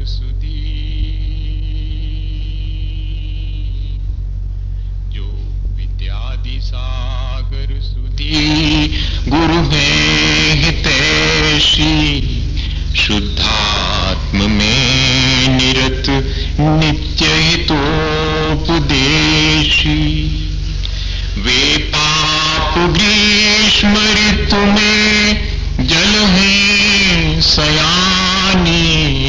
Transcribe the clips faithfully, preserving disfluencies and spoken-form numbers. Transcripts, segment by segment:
सुधी, जो विद्यादि सागर सुधी, गुरु हैं हितैषी, शुद्धात्म में निरत नित्य हितोपदेशी। वे पाप ग्रीष्म ऋतु में जल हैं सयानी,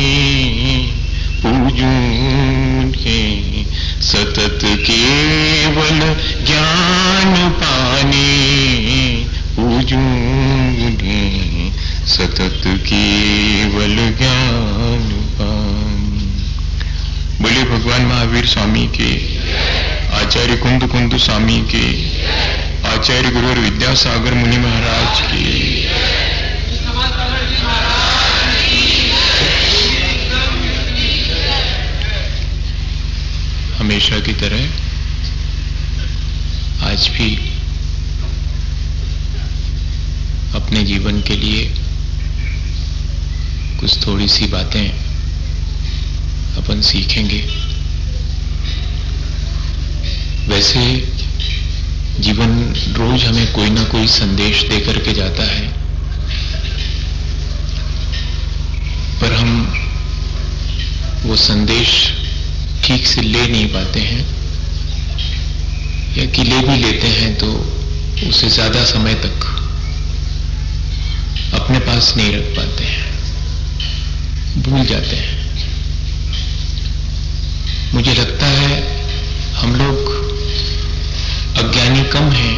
पूजूं के सतत केवल ज्ञान पाने, पूजूं के सतत केवल ज्ञान पाने। बोले भगवान महावीर स्वामी के, आचार्य कुंद कुंद स्वामी के, आचार्य गुरु विद्यासागर मुनि महाराज की। हमेशा की तरह आज भी अपने जीवन के लिए कुछ थोड़ी सी बातें अपन सीखेंगे। वैसे जीवन रोज हमें कोई ना कोई संदेश देकर के जाता है, पर हम वो संदेश ठीक से ले नहीं पाते हैं, या कि ले भी लेते हैं तो उसे ज्यादा समय तक अपने पास नहीं रख पाते हैं, भूल जाते हैं। मुझे लगता है हम लोग अज्ञानी कम हैं,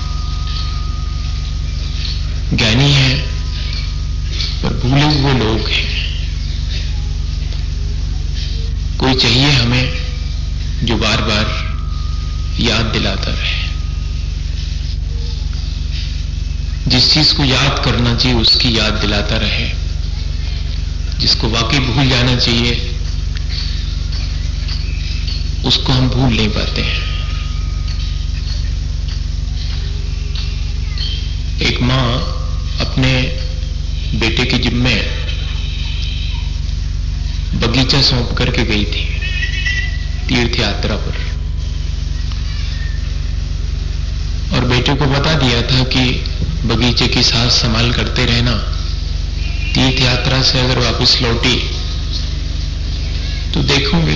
ज्ञानी हैं पर भूले हुए लोग हैं। कोई चाहिए हमें जो बार बार याद दिलाता रहे। जिस चीज को याद करना चाहिए उसकी याद दिलाता रहे, जिसको वाकई भूल जाना चाहिए उसको हम भूल नहीं पाते हैं। एक मां अपने बेटे के जिम्मे बगीचा सौंप करके गई थी तीर्थ यात्रा पर, और बेटे को बता दिया था कि बगीचे की साथ संभाल करते रहना, तीर्थ यात्रा से अगर वापस लौटी तो देखूंगी।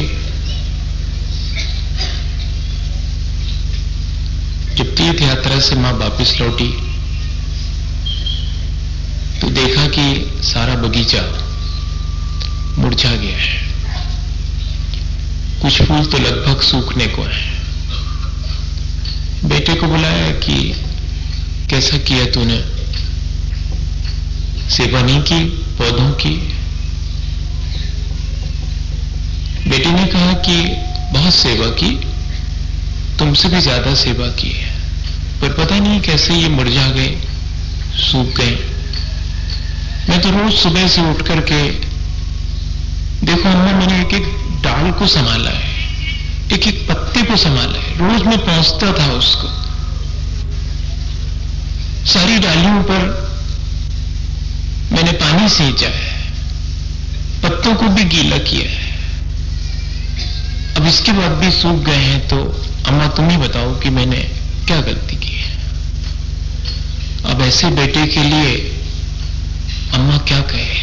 जब तीर्थ यात्रा से मां वापस लौटी तो देखा कि सारा बगीचा मुरझा गया है, कुछ फूल तो लगभग सूखने को हैं। बेटे को बुलाया कि कैसा किया तूने, सेवा नहीं की पौधों की? बेटे ने कहा कि बहुत सेवा की, तुमसे भी ज्यादा सेवा की है, पर पता नहीं कैसे ये मुरझा गए, सूख गए। मैं तो रोज सुबह से उठ करके, देखो अम्मा, मैंने एक एक डाल को संभाला है, एक एक पत्ते को संभाला है, रोज मैं पहुंचता था उसको, सारी डालियों पर मैंने पानी सींचा है, पत्तों को भी गीला किया है, अब इसके बाद भी सूख गए हैं, तो अम्मा तुम ही बताओ कि मैंने क्या गलती की है। अब ऐसे बेटे के लिए अम्मा क्या कहे।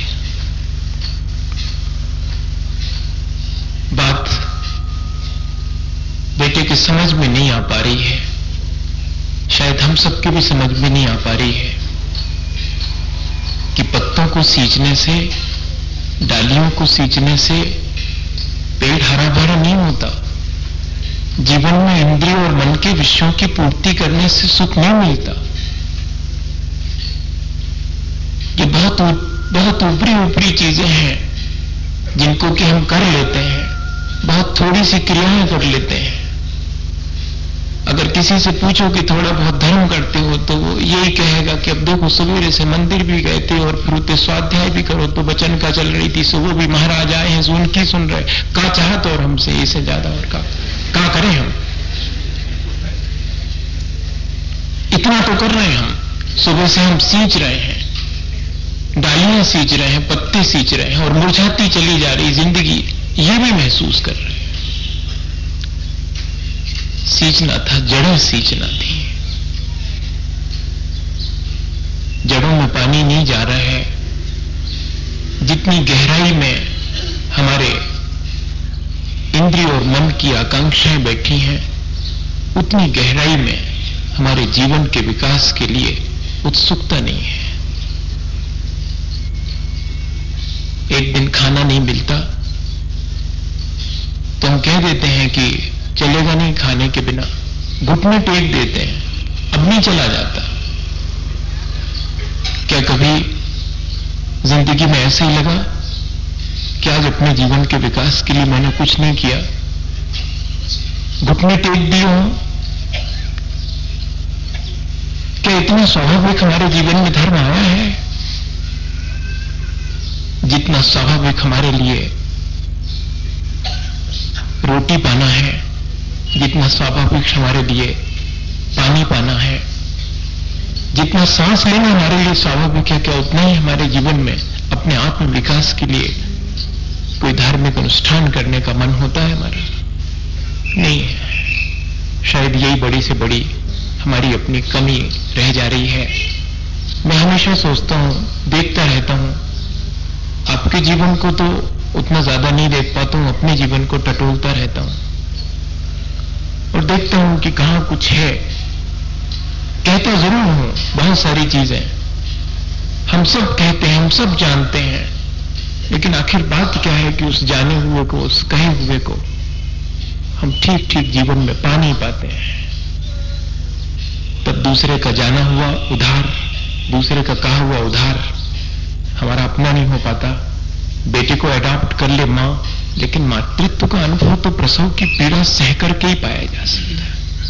बात बेटे की समझ में नहीं आ पा रही है, शायद हम सबके भी समझ में नहीं आ पा रही है कि पत्तों को सींचने से, डालियों को सींचने से पेड़ हरा भरा नहीं होता। जीवन में इंद्रिय और मन के विषयों की पूर्ति करने से सुख नहीं मिलता। ये बहुत बहुत ऊपरी ऊपरी चीजें हैं जिनको कि हम कर लेते हैं, बहुत थोड़ी सी क्रियाएं कर लेते हैं। अगर किसी से पूछो कि थोड़ा बहुत धर्म करते हो तो वो यही कहेगा कि अब देखो सवेरे से मंदिर भी गए थे और फिर उतने स्वाध्याय भी करो तो बचन का चल रही थी, सुबह भी महाराज आए हैं, सुन की सुन रहे, का चाहत और हमसे इससे ज्यादा और का का करें हम। इतना तो कर रहे हैं हम, सुबह से हम सींच रहे हैं, डालियां सींच रहे हैं, पत्ते सींच रहे हैं और मुरझाती चली जा रही जिंदगी, ये भी महसूस कर रहे हैं। सींचना था, जड़ें सींचना थी। जड़ों में पानी नहीं जा रहा है। जितनी गहराई में हमारे इंद्रिय और मन की आकांक्षाएं बैठी हैं, उतनी गहराई में हमारे जीवन के विकास के लिए उत्सुकता नहीं है। एक दिन खाना नहीं मिलता तो हम कह देते हैं कि चलेगा नहीं खाने के बिना, घुटने टेक देते हैं, अब नहीं चला जाता। क्या कभी जिंदगी में ऐसा ही लगा कि आज अपने जीवन के विकास के लिए मैंने कुछ नहीं किया, घुटने टेक दिए हों? क्या इतना स्वाभाविक हमारे जीवन में धर्म आया है? जितना स्वाभाविक हमारे लिए रोटी पाना है, जितना स्वाभाविक हमारे लिए पानी पाना है, जितना सांस लेना हमारे लिए स्वाभाविक है, क्या उतना ही हमारे जीवन में अपने आत्म विकास के लिए कोई धार्मिक अनुष्ठान करने का मन होता है हमारा? नहीं है। शायद यही बड़ी से बड़ी हमारी अपनी कमी रह जा रही है। मैं हमेशा सोचता हूं, देखता रहता हूं, आपके जीवन को तो उतना ज्यादा नहीं देख पाता हूं, अपने जीवन को टटोलता रहता हूं और देखता हूं कि कहां कुछ है। कहता जरूर हूं बहुत सारी चीजें, हम सब कहते हैं, हम सब जानते हैं, लेकिन आखिर बात क्या है कि उस जाने हुए को, उस कहे हुए को हम ठीक ठीक जीवन में पा नहीं पाते हैं। तब दूसरे का जाना हुआ उधार, दूसरे का कहा हुआ उधार हमारा अपना नहीं हो पाता। बेटे को अडॉप्ट कर ले मां, लेकिन मातृत्व का अनुभव तो प्रसव की पीड़ा सह करके ही पाया जा सकता है।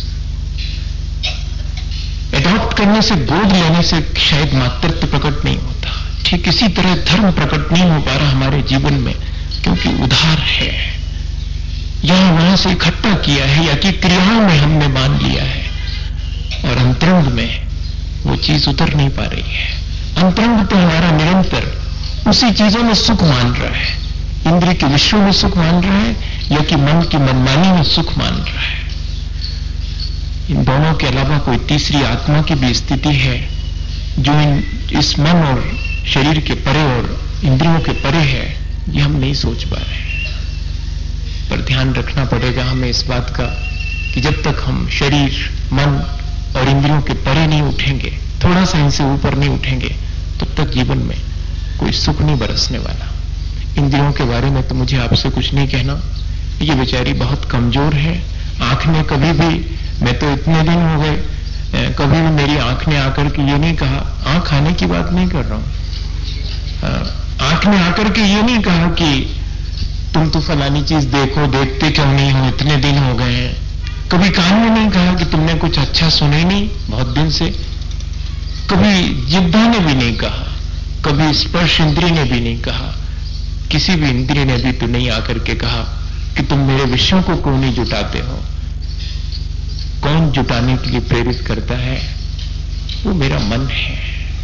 अडॉप्ट करने से, गोद लेने से शायद मातृत्व प्रकट नहीं होता। ठीक इसी तरह धर्म प्रकट नहीं हो पा रहा हमारे जीवन में, क्योंकि उधार है, यहां वहां से इकट्ठा किया है या कि क्रियाओं में हमने मान लिया है और अंतरंग में वो चीज उतर नहीं पा रही है। अंतरंग तो हमारा निरंतर उसी चीजों में सुख मान रहा है, इंद्रिय के विषयों में सुख मान रहा है या कि मन की मनमानी में सुख मान रहा है। इन दोनों के अलावा कोई तीसरी आत्मा की भी स्थिति है जो इन इस मन और शरीर के परे और इंद्रियों के परे है, ये हम नहीं सोच पा रहे हैं। पर ध्यान रखना पड़ेगा हमें इस बात का कि जब तक हम शरीर, मन और इंद्रियों के परे नहीं उठेंगे, थोड़ा सा इनसे ऊपर नहीं उठेंगे, तब तक जीवन में कोई सुख नहीं बरसने वाला। इंद्रियों के बारे में तो मुझे आपसे कुछ नहीं कहना, ये बेचारी बहुत कमजोर है। आंख ने कभी भी, मैं तो इतने दिन हो गए, कभी भी मेरी आंख ने आकर के ये नहीं कहा, आंख आने की बात नहीं कर रहा हूं, आंख ने आकर के ये नहीं कहा कि तुम तो फलानी चीज देखो, देखते क्यों नहीं हो, इतने दिन हो गए हैं। कभी कान ने नहीं कहा कि तुमने कुछ अच्छा सुना ही नहीं बहुत दिन से। कभी जिह्वा ने भी नहीं कहा, कभी स्पर्श इंद्रिय ने भी नहीं कहा, किसी भी इंद्रिय ने भी तो नहीं आकर के कहा कि तुम मेरे विषयों को क्यों नहीं जुटाते हो। कौन जुटाने के लिए प्रेरित करता है? वो मेरा मन है,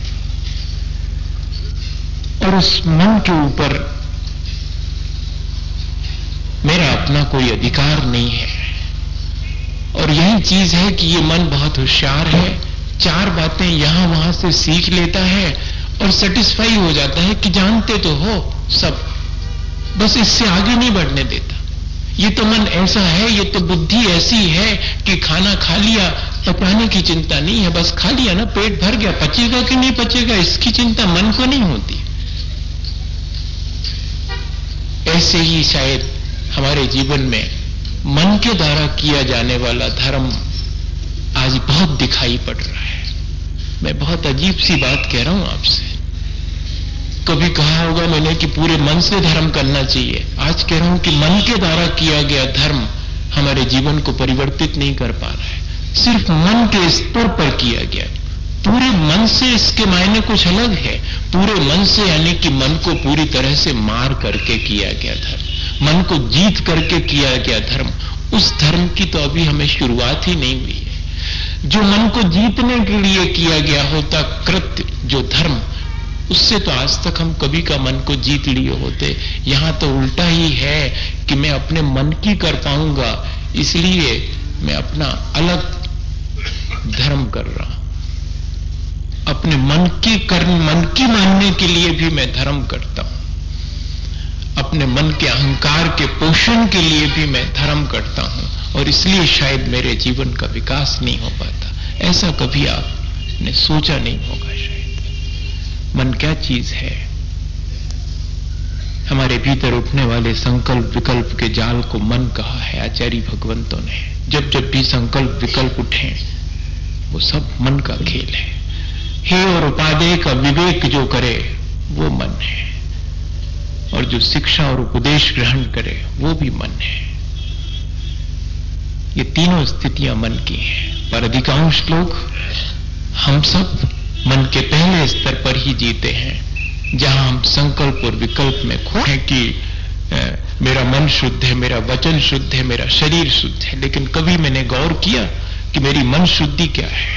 और उस मन के ऊपर मेरा अपना कोई अधिकार नहीं है। और यही चीज है कि ये मन बहुत होशियार है, चार बातें यहां वहां से सीख लेता है और सेटिस्फाई हो जाता है कि जानते तो हो सब, बस इससे आगे नहीं बढ़ने देता। ये तो मन ऐसा है, ये तो बुद्धि ऐसी है कि खाना खा लिया, पकाने की चिंता नहीं है, बस खा लिया ना, पेट भर गया, पचेगा कि नहीं पचेगा इसकी चिंता मन को नहीं होती। ऐसे ही शायद हमारे जीवन में मन के द्वारा किया जाने वाला धर्म आज बहुत दिखाई पड़ रहा है। मैं बहुत अजीब सी बात कह रहा हूं आपसे। कभी कहा होगा मैंने कि पूरे मन से धर्म करना चाहिए, आज कह रहा हूं कि मन के द्वारा किया गया धर्म हमारे जीवन को परिवर्तित नहीं कर पा रहा है। सिर्फ मन के स्तर पर किया गया, पूरे मन से इसके मायने कुछ अलग है। पूरे मन से यानी कि मन को पूरी तरह से मार करके किया गया धर्म, मन को जीत करके किया गया धर्म, उस धर्म की तो अभी हमें शुरुआत ही नहीं हुई है। जो मन को जीतने के लिए किया गया होता कृत्य, जो धर्म, उससे तो आज तक हम कभी का मन को जीत लिए होते। यहां तो उल्टा ही है कि मैं अपने मन की कर पाऊंगा, इसलिए मैं अपना अलग धर्म कर रहा हूं। अपने मन की कर मन की मानने के लिए भी मैं धर्म करता हूं। अपने मन के अहंकार के पोषण के लिए भी मैं धर्म करता हूं, और इसलिए शायद मेरे जीवन का विकास नहीं हो पाता। ऐसा कभी आपने सोचा नहीं होगा शायद। मन क्या चीज है? हमारे भीतर उठने वाले संकल्प विकल्प के जाल को मन कहा है आचार्य भगवंतों ने। जब जब भी संकल्प विकल्प उठे, वो सब मन का खेल है। हे और उपादेय का विवेक जो करे वो मन है, और जो शिक्षा और उपदेश ग्रहण करे वो भी मन है। ये तीनों स्थितियां मन की हैं, पर अधिकांश लोग, हम सब मन के पहले स्तर पर ही जीते हैं, जहां हम संकल्प और विकल्प में खो हैं कि ए, मेरा मन शुद्ध है, मेरा वचन शुद्ध है, मेरा शरीर शुद्ध है। लेकिन कभी मैंने गौर किया कि मेरी मन शुद्धि क्या है?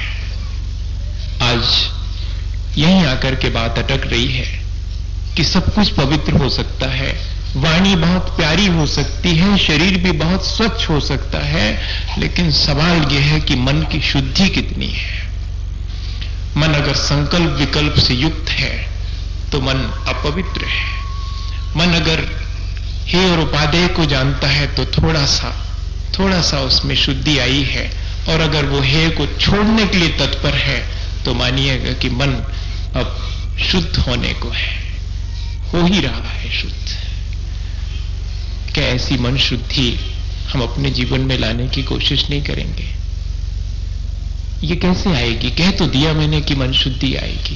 आज यहीं आकर के बात अटक रही है कि सब कुछ पवित्र हो सकता है, वाणी बहुत प्यारी हो सकती है, शरीर भी बहुत स्वच्छ हो सकता है, लेकिन सवाल यह है कि मन की शुद्धि कितनी है। मन अगर संकल्प विकल्प से युक्त है तो मन अपवित्र है। मन अगर हे और उपादेय को जानता है तो थोड़ा सा थोड़ा सा उसमें शुद्धि आई है, और अगर वो हे को छोड़ने के लिए तत्पर है तो मानिएगा कि मन अब शुद्ध होने को है, हो ही रहा है शुद्ध। क्या ऐसी मन शुद्धि हम अपने जीवन में लाने की कोशिश नहीं करेंगे? ये कैसे आएगी? कह तो दिया मैंने कि मन शुद्धि आएगी,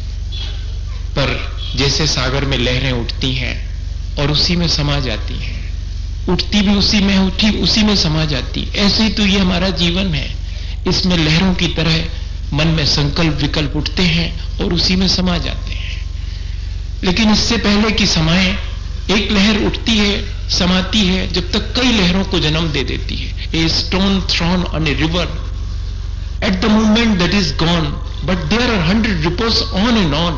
पर जैसे सागर में लहरें उठती हैं और उसी में समा जाती हैं, उठती भी उसी में, उठी उसी में समा जाती, ऐसे ही तो ये हमारा जीवन है। इसमें लहरों की तरह मन में संकल्प विकल्प उठते हैं और उसी में समा जाते हैं। लेकिन इससे पहले कि समाए, एक लहर उठती है, समाती है, जब तक कई लहरों को जन्म दे देती है। A stone thrown on a river at the moment that is gone, but there are hundred ripples on and on.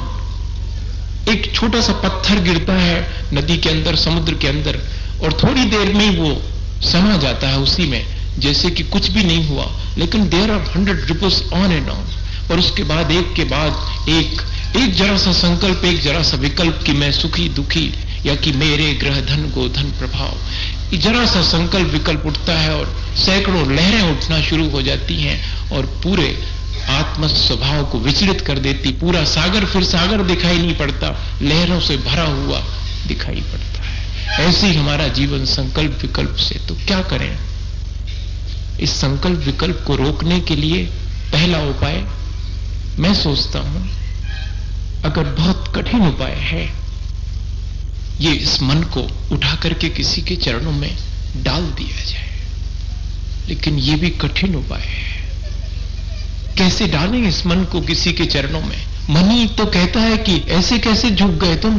एक छोटा सा पत्थर गिरता है नदी के अंदर, समुद्र के अंदर, और थोड़ी देर में वो समा जाता है उसी में, जैसे कि कुछ भी नहीं हुआ। लेकिन there are hundred ripples on and on, और उसके बाद एक के बाद एक एक जरा सा संकल्प, एक जरा सा विकल्प कि मैं सुखी दुखी, या कि मेरे ग्रह धन गोधन प्रभाव, जरा सा संकल्प विकल्प उठता है और सैकड़ों लहरें उठना शुरू हो जाती हैं और पूरे आत्म स्वभाव को विचलित कर देती। पूरा सागर फिर सागर दिखाई नहीं पड़ता, लहरों से भरा हुआ दिखाई पड़ता है। ऐसे ही हमारा जीवन संकल्प विकल्प से। तो क्या करें? इस संकल्प विकल्प को रोकने के लिए पहला उपाय, मैं सोचता हूं, अगर बहुत कठिन उपाय है, ये इस मन को उठा करके किसी के चरणों में डाल दिया जाए। लेकिन ये भी कठिन उपाय है। कैसे डालें इस मन को किसी के चरणों में? मन ही तो कहता है कि ऐसे कैसे झुक गए तुम?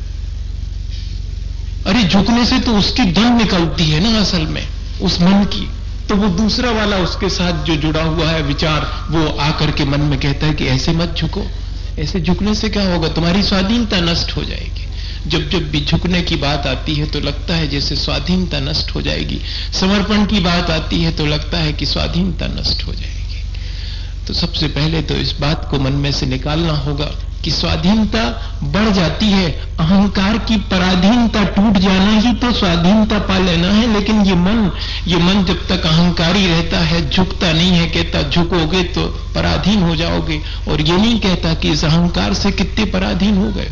अरे झुकने से तो उसकी धन निकलती है ना असल में, उस मन की। तो वो दूसरा वाला उसके साथ जो जुड़ा हुआ है विचार, वो आकर के मन में कहता है कि ऐसे मत झुको। ऐसे झुकने से क्या होगा? तुम्हारी स्वाधीनता नष्ट हो जाएगी। जब जब भी झुकने की बात आती है तो लगता है जैसे स्वाधीनता नष्ट हो जाएगी। समर्पण की बात आती है तो लगता है कि स्वाधीनता नष्ट हो जाएगी। तो सबसे पहले तो इस बात को मन में से निकालना होगा कि स्वाधीनता बढ़ जाती है, अहंकार की पराधीनता टूट जाना ही तो स्वाधीनता पा लेना है। लेकिन ये मन ये मन जब तक अहंकारी रहता है, झुकता नहीं है, कहता झुकोगे तो पराधीन हो जाओगे, और ये नहीं कहता कि इस अहंकार से कितने पराधीन हो गए।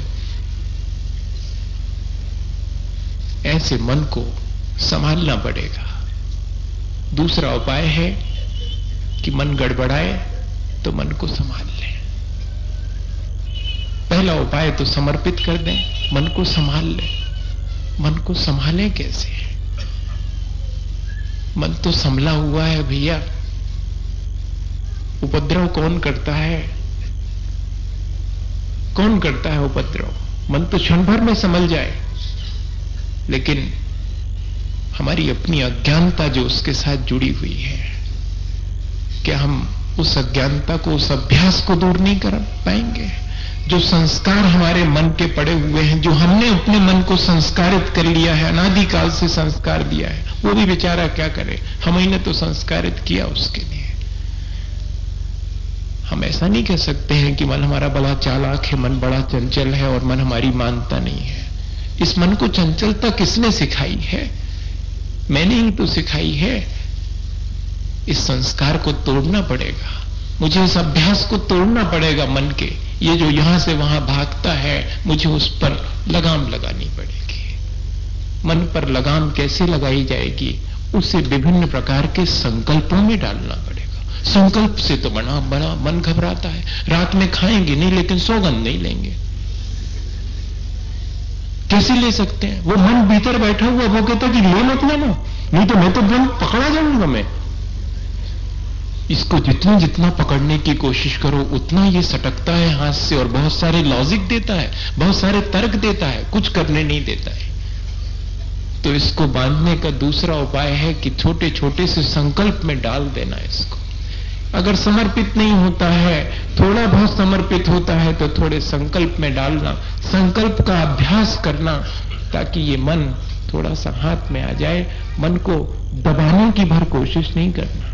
ऐसे मन को संभालना पड़ेगा। दूसरा उपाय है कि मन गड़बड़ाए तो मन को संभाल लें। पहला उपाय तो समर्पित कर दें, मन को संभाल लें। मन को संभालें कैसे? मन तो संभला हुआ है भैया। उपद्रव कौन करता है? कौन करता है उपद्रव? मन तो क्षण भर में संभल जाए, लेकिन हमारी अपनी अज्ञानता जो उसके साथ जुड़ी हुई है, क्या हम उस अज्ञानता को, उस अभ्यास को दूर नहीं कर पाएंगे? जो संस्कार हमारे मन के पड़े हुए हैं, जो हमने अपने मन को संस्कारित कर लिया है, अनादिकाल से संस्कार दिया है, वो भी बेचारा क्या करे, हम ही ने तो संस्कारित किया उसके लिए। हम ऐसा नहीं कह सकते हैं कि मन हमारा बड़ा चालाक है, मन बड़ा चंचल है और मन हमारी मानता नहीं है। इस मन को चंचलता किसने सिखाई है? मैंने ही तो सिखाई है। इस संस्कार को तोड़ना पड़ेगा, मुझे इस अभ्यास को तोड़ना पड़ेगा मन के। ये जो यहां से वहां भागता है, मुझे उस पर लगाम लगानी पड़ेगी। मन पर लगाम कैसे लगाई जाएगी? उसे विभिन्न प्रकार के संकल्पों में डालना पड़ेगा। संकल्प से तो बड़ा बड़ा मन घबराता है। रात में खाएंगे नहीं, लेकिन सौगंध नहीं लेंगे। कैसे ले सकते हैं? वो मन भीतर बैठा हुआ, वो कहता कि ले मत लेना, नहीं तो मैं तो ब्रह्म पकड़ा जाऊंगा। मैं इसको जितना जितना पकड़ने की कोशिश करो, उतना ये सटकता है हाथ से और बहुत सारे लॉजिक देता है, बहुत सारे तर्क देता है, कुछ करने नहीं देता है। तो इसको बांधने का दूसरा उपाय है कि छोटे छोटे से संकल्प में डाल देना इसको। अगर समर्पित नहीं होता है, थोड़ा बहुत समर्पित होता है, तो थोड़े संकल्प में डालना, संकल्प का अभ्यास करना, ताकि ये मन थोड़ा सा हाथ में आ जाए। मन को दबाने की भर कोशिश नहीं करना।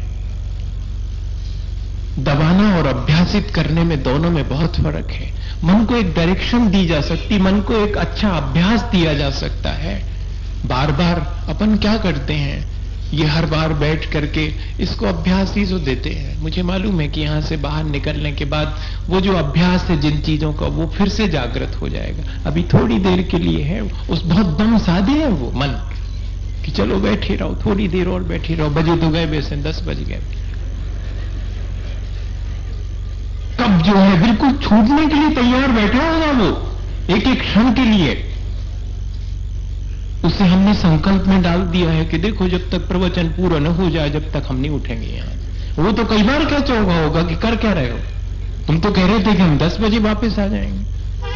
दबाना और अभ्यासित करने में, दोनों में बहुत फर्क है। मन को एक डायरेक्शन दी जा सकती, मन को एक अच्छा अभ्यास दिया जा सकता है। बार बार अपन क्या करते हैं, ये हर बार बैठ करके इसको अभ्यास ही तो देते हैं। मुझे मालूम है कि यहां से बाहर निकलने के बाद वो जो अभ्यास है जिन चीजों का, वो फिर से जागृत हो जाएगा। अभी थोड़ी देर के लिए है, उस बहुत दम साधे है वो मन कि चलो बैठे रहो, थोड़ी देर और बैठे रहो। बजे तो गए वैसे दस बज गए, तब जो है बिल्कुल छूटने के लिए तैयार बैठा होगा वो, एक एक क्षण के लिए। उसे हमने संकल्प में डाल दिया है कि देखो जब तक प्रवचन पूरा न हो जाए, जब तक हम नहीं उठेंगे यहां से। वो तो कई बार कह चुका होगा कि कर क्या रहे हो, तुम तो कह रहे थे कि हम दस बजे वापस आ जाएंगे।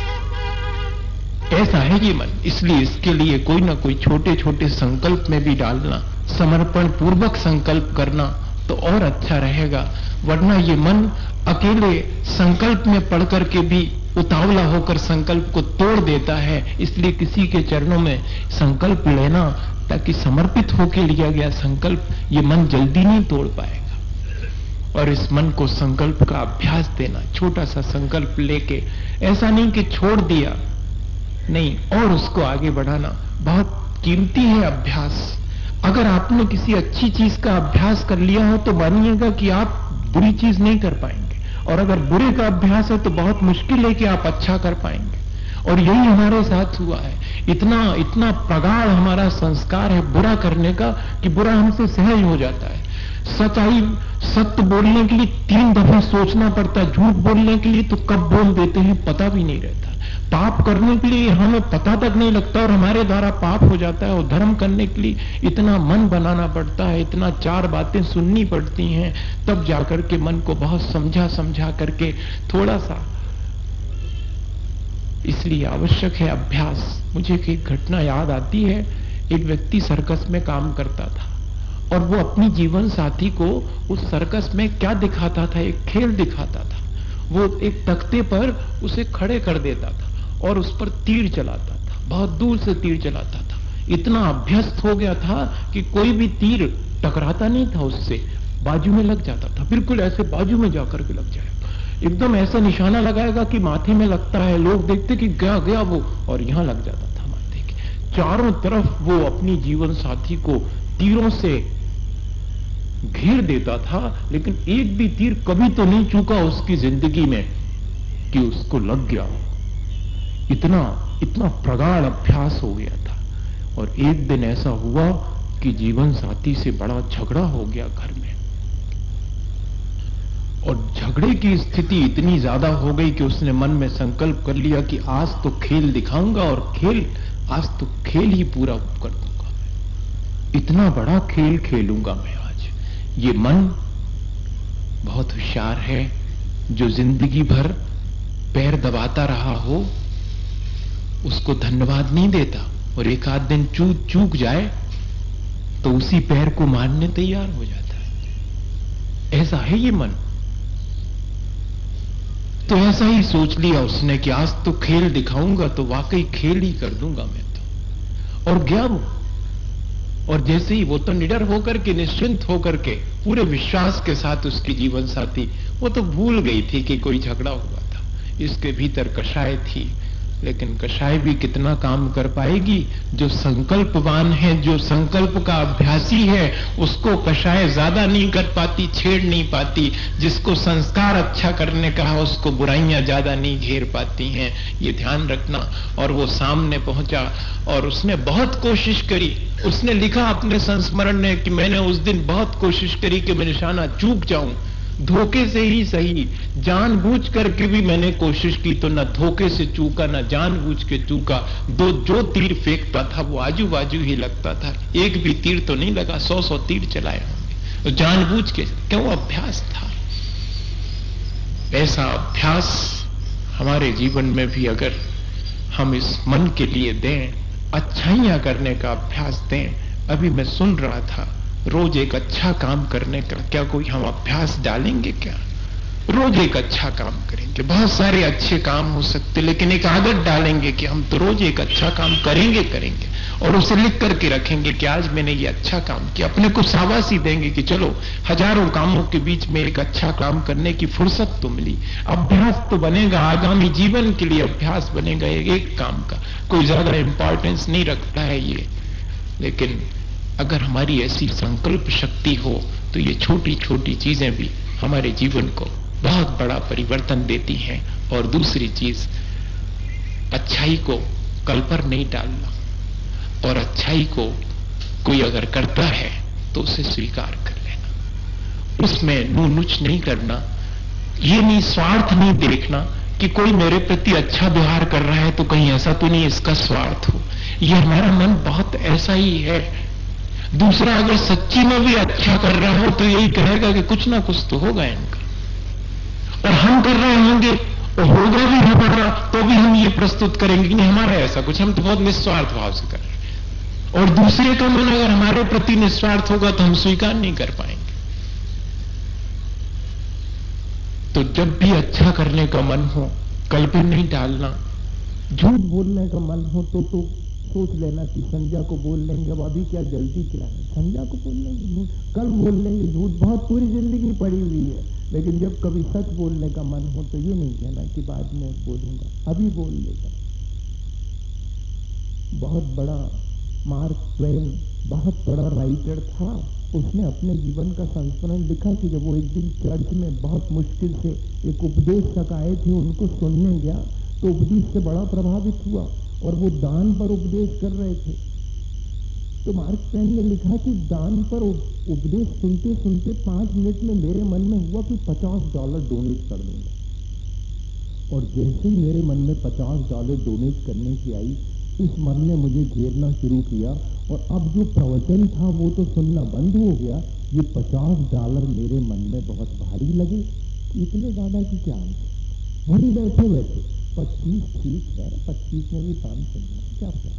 ऐसा है ये मन। इसलिए इसके लिए कोई ना कोई छोटे छोटे संकल्प में भी डालना, समर्पण पूर्वक संकल्प करना तो और अच्छा रहेगा। वरना ये मन अकेले संकल्प में पढ़ करके भी उतावला होकर संकल्प को तोड़ देता है। इसलिए किसी के चरणों में संकल्प लेना, ताकि समर्पित होकर लिया गया संकल्प ये मन जल्दी नहीं तोड़ पाएगा। और इस मन को संकल्प का अभ्यास देना, छोटा सा संकल्प लेके, ऐसा नहीं कि छोड़ दिया, नहीं, और उसको आगे बढ़ाना बहुत कीमती है अभ्यास। अगर आपने किसी अच्छी चीज का अभ्यास कर लिया हो, तो मानिएगा कि आप बुरी चीज नहीं कर पाएंगे। और अगर बुरे का अभ्यास है, तो बहुत मुश्किल है कि आप अच्छा कर पाएंगे। और यही हमारे साथ हुआ है। इतना इतना प्रगाढ़ हमारा संस्कार है बुरा करने का, कि बुरा हमसे सहज हो जाता है। सच्चाई, सत्य बोलने के लिए तीन दफे सोचना पड़ता है, झूठ बोलने के लिए तो कब बोल देते हैं पता भी नहीं रहता। पाप करने के लिए हमें पता तक नहीं लगता और हमारे द्वारा पाप हो जाता है। और धर्म करने के लिए इतना मन बनाना पड़ता है, इतना चार बातें सुननी पड़ती हैं, तब जाकर के मन को बहुत समझा समझा करके थोड़ा सा। इसलिए आवश्यक है अभ्यास। मुझे एक घटना याद आती है। एक व्यक्ति सर्कस में काम करता था और वो अपनी जीवन साथी को उस सर्कस में क्या दिखाता था, एक खेल दिखाता था। वो एक तख्ते पर उसे खड़े कर देता था और उस पर तीर चलाता था, बहुत दूर से तीर चलाता था। इतना अभ्यस्त हो गया था कि कोई भी तीर टकराता नहीं था उससे, बाजू में लग जाता था, बिल्कुल ऐसे बाजू में जाकर के लग जाएगा। एकदम ऐसा निशाना लगाएगा कि माथे में लगता है, लोग देखते कि गया गया वो, और यहां लग जाता था माथे के। चारों तरफ वो अपनी जीवन साथी को तीरों से घेर देता था, लेकिन एक भी तीर कभी तो नहीं चूका उसकी जिंदगी में कि उसको लग गया हो। इतना इतना प्रगाढ़ अभ्यास हो गया था। और एक दिन ऐसा हुआ कि जीवन साथी से बड़ा झगड़ा हो गया घर में, और झगड़े की स्थिति इतनी ज्यादा हो गई कि उसने मन में संकल्प कर लिया कि आज तो खेल दिखाऊंगा, और खेल, आज तो खेल ही पूरा कर दूंगा, इतना बड़ा खेल खेलूंगा मैं आज। ये मन बहुत होशियार है, जो जिंदगी भर पैर दबाता रहा हो उसको धन्यवाद नहीं देता, और एक आध दिन चूक चूक जाए तो उसी पैर को मारने तैयार हो जाता है। ऐसा है ये मन। तो ऐसा ही सोच लिया उसने कि आज तो खेल दिखाऊंगा तो वाकई खेल ही कर दूंगा मैं तो। और गया वो, और जैसे ही वो तो निडर होकर के, निश्चिंत होकर के, पूरे विश्वास के साथ उसकी जीवन साथी, वो तो भूल गई थी कि कोई झगड़ा हुआ था। इसके भीतर कषाय थी, लेकिन कषाय भी कितना काम कर पाएगी? जो संकल्पवान है, जो संकल्प का अभ्यासी है, उसको कषाय ज्यादा नहीं कर पाती, छेड़ नहीं पाती। जिसको संस्कार अच्छा करने का है, उसको बुराइयां ज्यादा नहीं घेर पाती हैं, ये ध्यान रखना। और वो सामने पहुंचा और उसने बहुत कोशिश करी। उसने लिखा अपने संस्मरण में कि मैंने उस दिन बहुत कोशिश करी कि मैं निशाना चूक जाऊं, धोखे से ही सही, जानबूझ करके भी मैंने कोशिश की तो न धोखे से चूका, न जानबूझ के चूका। दो जो तीर फेंकता था वो आजू बाजू ही लगता था, एक भी तीर तो नहीं लगा, सौ सौ तीर चलाए होंगे। तो जानबूझ के, क्यों? अभ्यास था। ऐसा अभ्यास हमारे जीवन में भी अगर हम इस मन के लिए दें, अच्छाइयां करने का अभ्यास दें। अभी मैं सुन रहा था, रोज एक अच्छा काम करने का क्या कोई हम अभ्यास डालेंगे क्या? रोज एक अच्छा काम करेंगे, बहुत सारे अच्छे काम हो सकते, लेकिन एक आदत डालेंगे कि हम तो रोज एक अच्छा काम करेंगे करेंगे और उसे लिख करके रखेंगे कि आज मैंने ये अच्छा काम किया। अपने को शाबाशी देंगे कि चलो, हजारों कामों के बीच में एक अच्छा काम करने की फुर्सत तो मिली। अभ्यास तो बनेगा, आगामी जीवन के लिए अभ्यास बनेगा एक काम का। कोई ज्यादा इंपॉर्टेंस नहीं रखता है ये, लेकिन अगर हमारी ऐसी संकल्प शक्ति हो तो ये छोटी छोटी चीजें भी हमारे जीवन को बहुत बड़ा परिवर्तन देती हैं। और दूसरी चीज, अच्छाई को कल पर नहीं डालना, और अच्छाई को कोई अगर करता है तो उसे स्वीकार कर लेना, उसमें नू नुच नहीं करना। ये नहीं, स्वार्थ नहीं देखना कि कोई मेरे प्रति अच्छा व्यवहार कर रहा है तो कहीं ऐसा तो नहीं इसका स्वार्थ हो। ये हमारा मन बहुत ऐसा ही है। दूसरा अगर सच्ची में भी अच्छा कर रहा हो तो यही कहेगा कि कुछ ना कुछ तो होगा इनका, और हम कर रहे होंगे और होगा भी हमारा तो भी हम ये प्रस्तुत करेंगे कि हमारा ऐसा कुछ, हम तो बहुत निस्वार्थ भाव से कर रहे हैं। और दूसरे का मन अगर हमारे प्रति निस्वार्थ होगा तो हम स्वीकार नहीं कर पाएंगे। तो जब भी अच्छा करने का मन हो, कल पे नहीं डालना। झूठ बोलने का मन हो तो तो सोच लेना कि संध्या को बोल लेंगे, अब अभी क्या जल्दी क्या है, संध्या को बोल लेंगे झूठ, कल बोल लेंगे झूठ, बहुत पूरी जिंदगी पड़ी हुई है। लेकिन जब कभी सच बोलने का मन हो तो ये नहीं कहना कि बाद में बोलूंगा, अभी बोल लेगा। बहुत बड़ा मार्क ट्वेन बहुत बड़ा राइटर था, उसने अपने जीवन का संस्मरण लिखा कि जब वो एक दिन चर्च में बहुत मुश्किल से एक उपदेशक आए थे, उनको सुनने गया तो उपदेश से बड़ा प्रभावित हुआ और वो दान पर उपदेश कर रहे थे। तो मार्क ट्वेन ने लिखा कि दान पर उपदेश सुनते सुनते पांच मिनट में मेरे मन में हुआ कि पचास डॉलर डोनेट कर दूंगा, और जैसे ही मेरे मन में पचास डॉलर डोनेट करने की आई, इस मन ने मुझे घेरना शुरू किया और अब जो प्रवचन था वो तो सुनना बंद हो गया। ये पचास डॉलर मेरे मन में बहुत भारी लगे, इतने ज्यादा की क्या है, वहीं बैठे बैठे पच्चीस ठीक है, पच्चीस में भी काम चलना क्या क्या।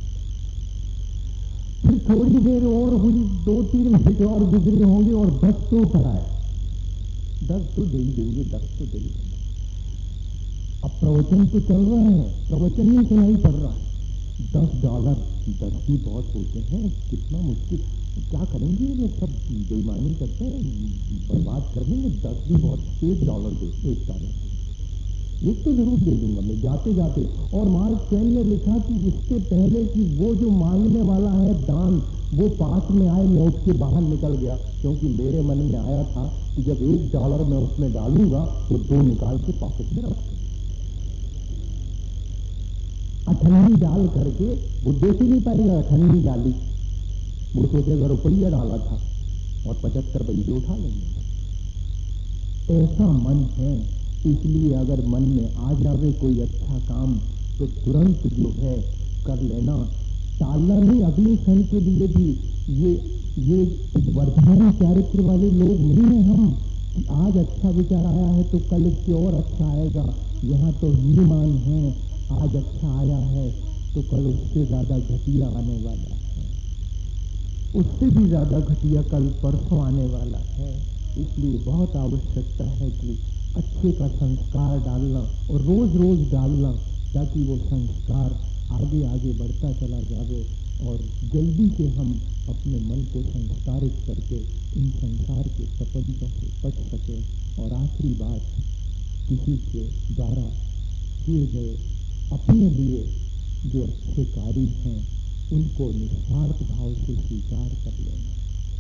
फिर थोड़ी देर और हुई, दो तीन मिनट और गुजरे होंगे और दस तो कराए, दस तो दे ही देंगे, दस तो दे ही देंगे। अब प्रवचन तो चल रहा है, प्रवचन नहीं सुनाई पड़ रहा है, दस डॉलर, दस भी बहुत होते हैं, कितना मुश्किल, क्या करेंगे ये लोग, सब बेईमानी करते हैं, बर्बाद कर देंगे, दस भी बहुत, एक डॉलर दे, एक डॉलर दे, एक तो जरूर दे दूंगा मैं जाते जाते। और मार्क ट्वेन ने लिखा कि इससे पहले कि वो जो मांगने वाला है दान वो पास में आए, मैं उठ के बाहर निकल गया, क्योंकि मेरे मन में आया था कि जब एक डॉलर मैं उसमें डालूंगा तो दो निकाल के पॉकेट में रख दूंगा। अठन्नी डाल करके वो देख ही नहीं पाएगा, अठन्नी डाली, वो सोचेगा रुपया डाला था और पचहत्तर पैसे उठा लेंगे। ऐसा मन है, इसलिए अगर मन में आ जावे कोई अच्छा काम तो तुरंत जो है कर लेना, टालना नहीं अगले क्षण के लिए भी। ये ये वर्तमान चारित्र वाले लोग नहीं है हम कि आज अच्छा विचार आया है तो कल इससे और अच्छा आएगा। यहाँ तो विमान है, आज अच्छा आया है तो कल उससे ज्यादा घटिया आने वाला है, उससे भी ज्यादा घटिया कल परसों आने वाला है। इसलिए बहुत आवश्यकता है कि अच्छे का संस्कार डालना और रोज रोज डालना, ताकि वो संस्कार आगे आगे बढ़ता चला जावे और जल्दी से हम अपने मन को संस्कारित करके इन संसार के प्रपंचों से बच सके। और आखिरी बात, किसी के द्वारा किए गए अपने लिए जो अच्छे कार्य हैं उनको निस्वार्थ भाव से स्वीकार कर लेना।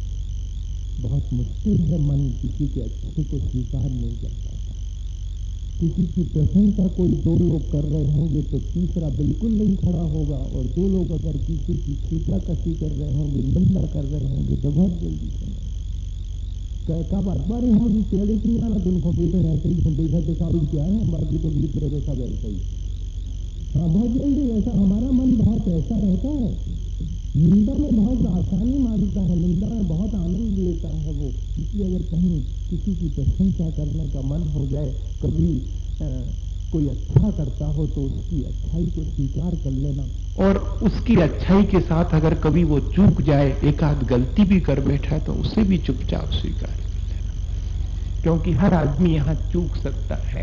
बहुत मुश्किल है मन किसी के अच्छे को स्वीकार नहीं कर पाता। किसी की प्रशंसा कोई दो लोग कर रहे होंगे तो तीसरा बिल्कुल नहीं खड़ा होगा, और दो लोग अगर किसी की छीटा कसी कर रहे होंगे, निंदा कर रहे होंगे तो बहुत जल्दी सुनेंगे। कब अखबार हम पेड़ की आना दिन को बीते रहते ही देखा तो सारू क्या है, बाकी तो गीत रहे सब ऐसा ही। हाँ, बहुत जल्दी ऐसा हमारा मन बहुत ऐसा रहता है, निंदा में बहुत आसानी मानता है, निंदा में बहुत आनंद लेता है वो। इसलिए अगर कहीं किसी की प्रशंसा करने का मन हो जाए, कभी आ, कोई अच्छा करता हो तो उसकी अच्छाई को स्वीकार कर लेना, और उसकी अच्छाई के साथ अगर कभी वो चूक जाए, एक आध गलती भी कर बैठा है तो उसे भी चुपचाप स्वीकार कर लेना, क्योंकि हर आदमी यहां चूक सकता है।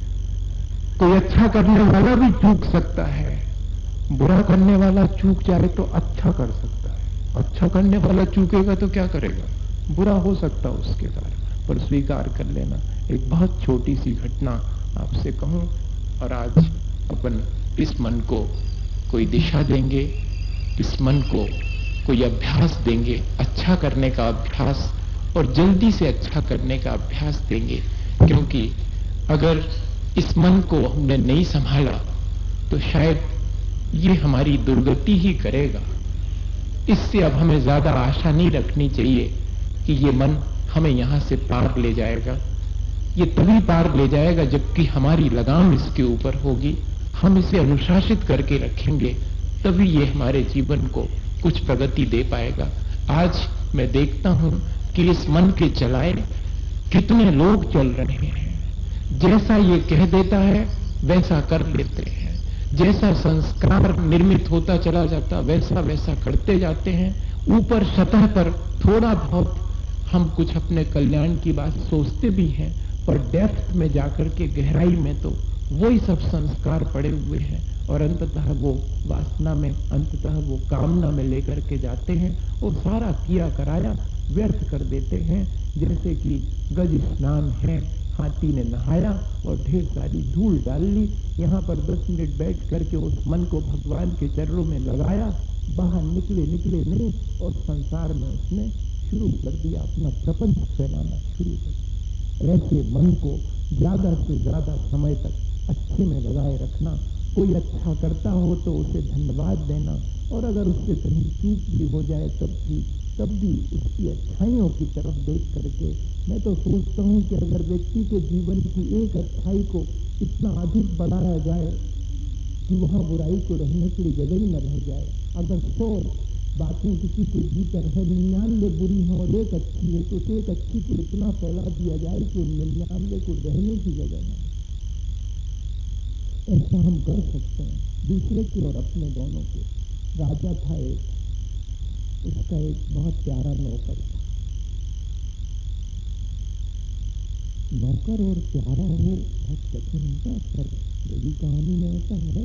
कोई अच्छा करने वाला भी चूक सकता है, बुरा करने वाला चूक जाए तो अच्छा कर सकता है, अच्छा करने वाला चूकेगा तो क्या करेगा, बुरा हो सकता है उसके कारण, पर स्वीकार कर लेना। एक बहुत छोटी सी घटना आपसे कहूं, और आज अपन इस मन को कोई दिशा देंगे, इस मन को कोई अभ्यास देंगे, अच्छा करने का अभ्यास, और जल्दी से अच्छा करने का अभ्यास देंगे। क्योंकि अगर इस मन को हमने नहीं संभाला तो शायद ये हमारी दुर्गति ही करेगा। इससे अब हमें ज्यादा आशा नहीं रखनी चाहिए कि ये मन हमें यहां से पार ले जाएगा। ये तभी पार ले जाएगा जबकि हमारी लगाम इसके ऊपर होगी, हम इसे अनुशासित करके रखेंगे, तभी ये हमारे जीवन को कुछ प्रगति दे पाएगा। आज मैं देखता हूं कि इस मन के चलाए कितने लोग चल रहे हैं, जैसा ये कह देता है वैसा कर लेते हैं, जैसा संस्कार निर्मित होता चला जाता वैसा वैसा करते जाते हैं। ऊपर सतह पर थोड़ा बहुत हम कुछ अपने कल्याण की बात सोचते भी हैं, पर डेप्थ में जाकर के गहराई में तो वही सब संस्कार पड़े हुए हैं, और अंततः वो वासना में, अंततः वो कामना में लेकर के जाते हैं और सारा किया कराया व्यर्थ कर देते हैं। जैसे कि गज स्नान है, हाथी ने नहाया और ढेर सारी धूल डाल ली, यहां पर दस मिनट बैठ करके उस मन को भगवान के चरणों में लगाया, बाहर निकले निकले नहीं, और संसार में उसने शुरू कर दिया, अपना प्रपंच फैलाना शुरू कर दिया। ऐसे मन को ज्यादा से ज्यादा समय तक अच्छे में लगाए रखना। कोई अच्छा करता हो तो उसे धन्यवाद देना, और अगर उससे कहीं चूक भी हो जाए तब भी तब भी उसकी अच्छाइयों की तरफ देख करके मैं तो सोचता हूं कि अगर व्यक्ति के जीवन की एक अच्छाई को इतना अधिक बढ़ाया जाए कि वहां बुराई को रहने के लिए जगह ही न रह जाए। अगर सौ बातें किसी के भीतर है, निन्यानवे बुरी हो और एक अच्छी है, तो उस एक अच्छी को इतना फैला दिया जाए कि निन्यानवे को रहने की जगह न रहे। ऐसा हम कर सकते हैं, दूसरे के और अपने दोनों के। राजा था एक, उसका एक बहुत प्यारा नौकर था। नौकर और प्यारा हो बहुत कठिन होता है, पर मेरी कहानी में ऐसा है।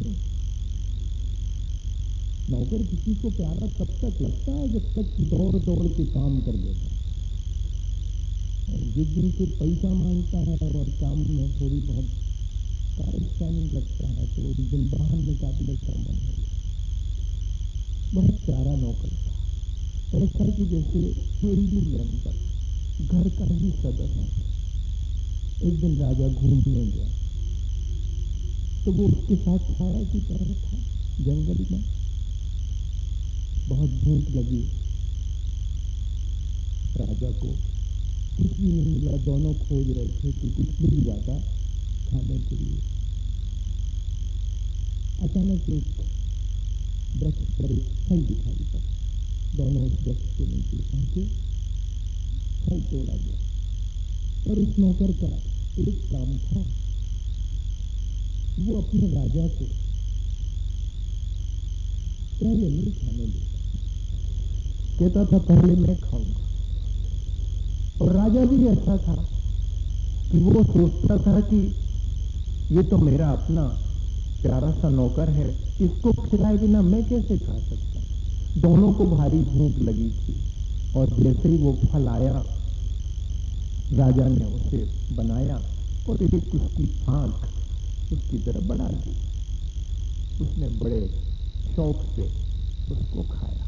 नौकर किसी को प्यारा तब तक लगता है जब तक दौड़ दौड़ के काम कर देता है, और जिस दिन से पैसा मांगता है और काम में थोड़ी बहुत कार्यस्थानी लगता है तो उस दिन बाहर निकालने का मन हो जाता। बहुत प्यारा नौकर था, ऐसा कि जैसे फैमिली मेंबर, घर का ही सदस्य। एक दिन राजा घूमने गया तो वो उसके साथ छाया की तरह था। जंगल में बहुत भूख लगी राजा को, कुछ भी नहीं मिला, दोनों खोज रहे थे कि कुछ मिल जाता खाने के लिए। अचानक एक वृक्ष पर एक फल दिखाई पड़ा, दोनों उस वृक्ष के नीचे पहुंचे, फल तोड़ा गया। और इस नौकर का एक काम था, वो अपने राजा को पहले नहीं खाने देता, कहता था पहले मैं खाऊंगा। और राजा भी ऐसा था, कि वो सोचता था कि ये तो मेरा अपना प्यारा सा नौकर है, इसको खिलाए बिना मैं कैसे खा सकता। दोनों को भारी भूख लगी थी और जैसे ही वो फल आया, राजा ने उसे बनाया और एक उसकी आंख उसकी तरफ बढ़ा दी। उसने बड़े शौक से उसको खाया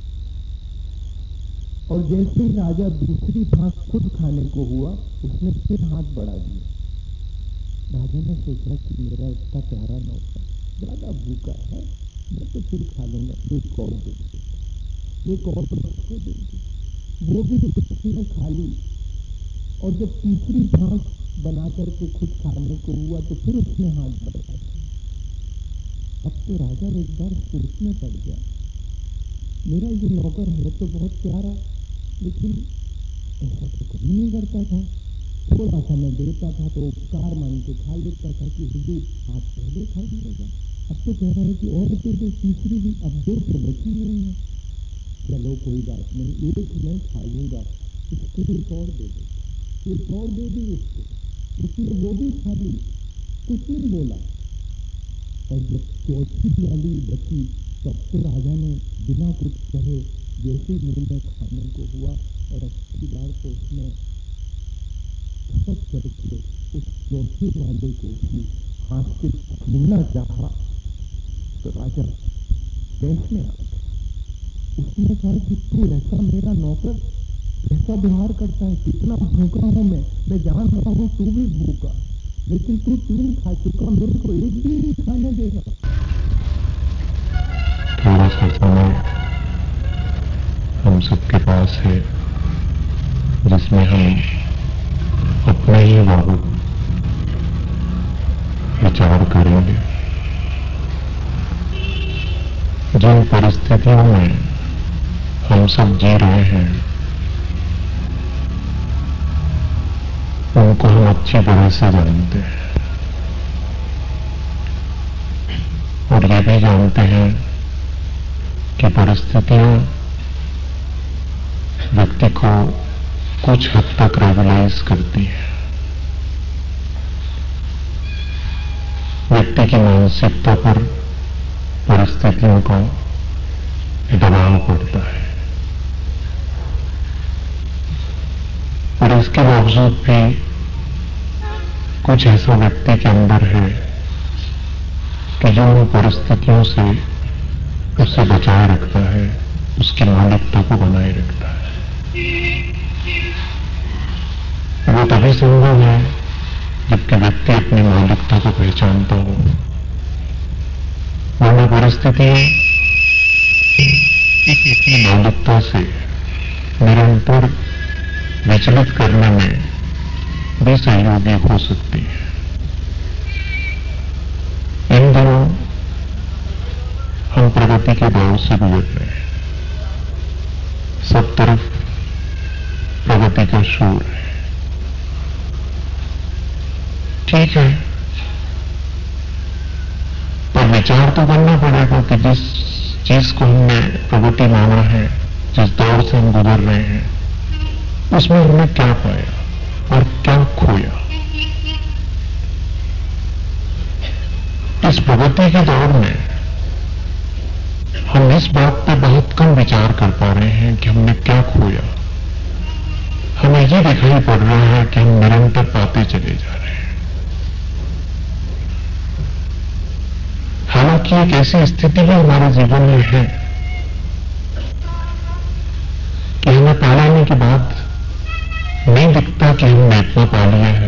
और जैसे ही राजा दूसरी फांक खुद खाने को हुआ, उसने फिर हाथ बढ़ा दिया। राजा ने सोचा कि मेरा इतना प्यारा नौकर ज्यादा भूखा है, मैं तो फिर खा लूंगा, एक और दे देता, एक और उसको दे दी। वो भी किसी ने खा ली और जब तीसरी फांक बना करके खुद खाने को हुआ तो फिर उसने हाथ बढ़ा दिया। अब तो राजा एक बार सोचने पड़ गया, मेरा ये नौकर है तो बहुत प्यारा, लेकिन ऐसा तो कभी नहीं करता था। थोड़ा सा मैं देता था तो उपकार मान के खा लेता था कि हुजूर आप पहले खा लीजिएगा, अब तो कह रहा है कि और दे दो तीसरी भी, अब दो तो बची नहीं है। चलो कोई बात नहीं, एक मैं खा लूंगा, इसको एक और दे दो, एक और दे दी उसको, उसने वो भी खा ली, कुछ नहीं बोला। और जब चौथी वाली बची तब तो राजा ने बिना कुछ कहे जैसे मुंह में खाने को हुआ और अच्छी बार तो उसने खपत करके उस चौथे वाले को भी हाथ से छीनना चाहा तो राजा गैस में आ गया। उसने कहा कि तू ऐसा मेरा नौकर ऐसा व्यवहार करता है, कितना भूखा हूं मैं मैं जान रहा हूं तू भी भूखा, लेकिन तू तीन खा चुका, मेरे को एक भी नहीं खाने देगा। थोड़ा सा समय हम सबके पास है जिसमें हम अपने ही बाबत विचार करेंगे। जिन परिस्थितियों में हम सब जी रहे हैं उनको हम अच्छी तरह से जानते हैं और ये भी जानते हैं कि परिस्थितियां व्यक्ति को कुछ हद तक रेगुलाइज करती है। व्यक्ति की मानसिकता पर परिस्थितियों का दबाव पड़ता है, पर इसके बावजूद भी कुछ ऐसा व्यक्ति के अंदर है कि जो उन परिस्थितियों से उसे बचाए रखता है, उसकी मौलिकता को बनाए रखता है। वो तभी संभव है जबकि व्यक्ति अपनी मौलिकता को पहचानता हो, वरना परिस्थितियां अपनी मौलिकता से निरंतर विचलित करने में भी सहयोगी हो सकती है। इन दिनों हम प्रगति के दौर से गुजर रहे हैं, सब तरफ प्रगति का शोर है। ठीक है, पर विचार तो करना पड़ेगा कि जिस चीज को हमने प्रगति माना है, जिस दौर से हम गुजर रहे हैं, उसमें हमने क्या पाया और क्या खोया। इस प्रगति के दौर में हम इस बात पे बहुत कम विचार कर पा रहे हैं कि हमने क्या खोया। हमें ये दिखाई पड़ रहा है कि हम निरंतर पाते चले जा रहे हैं। हालांकि एक ऐसी स्थिति भी हमारे जीवन में है कि हमें पा लेने के बाद नहीं दिखता कि हमने इतना पा लिया है,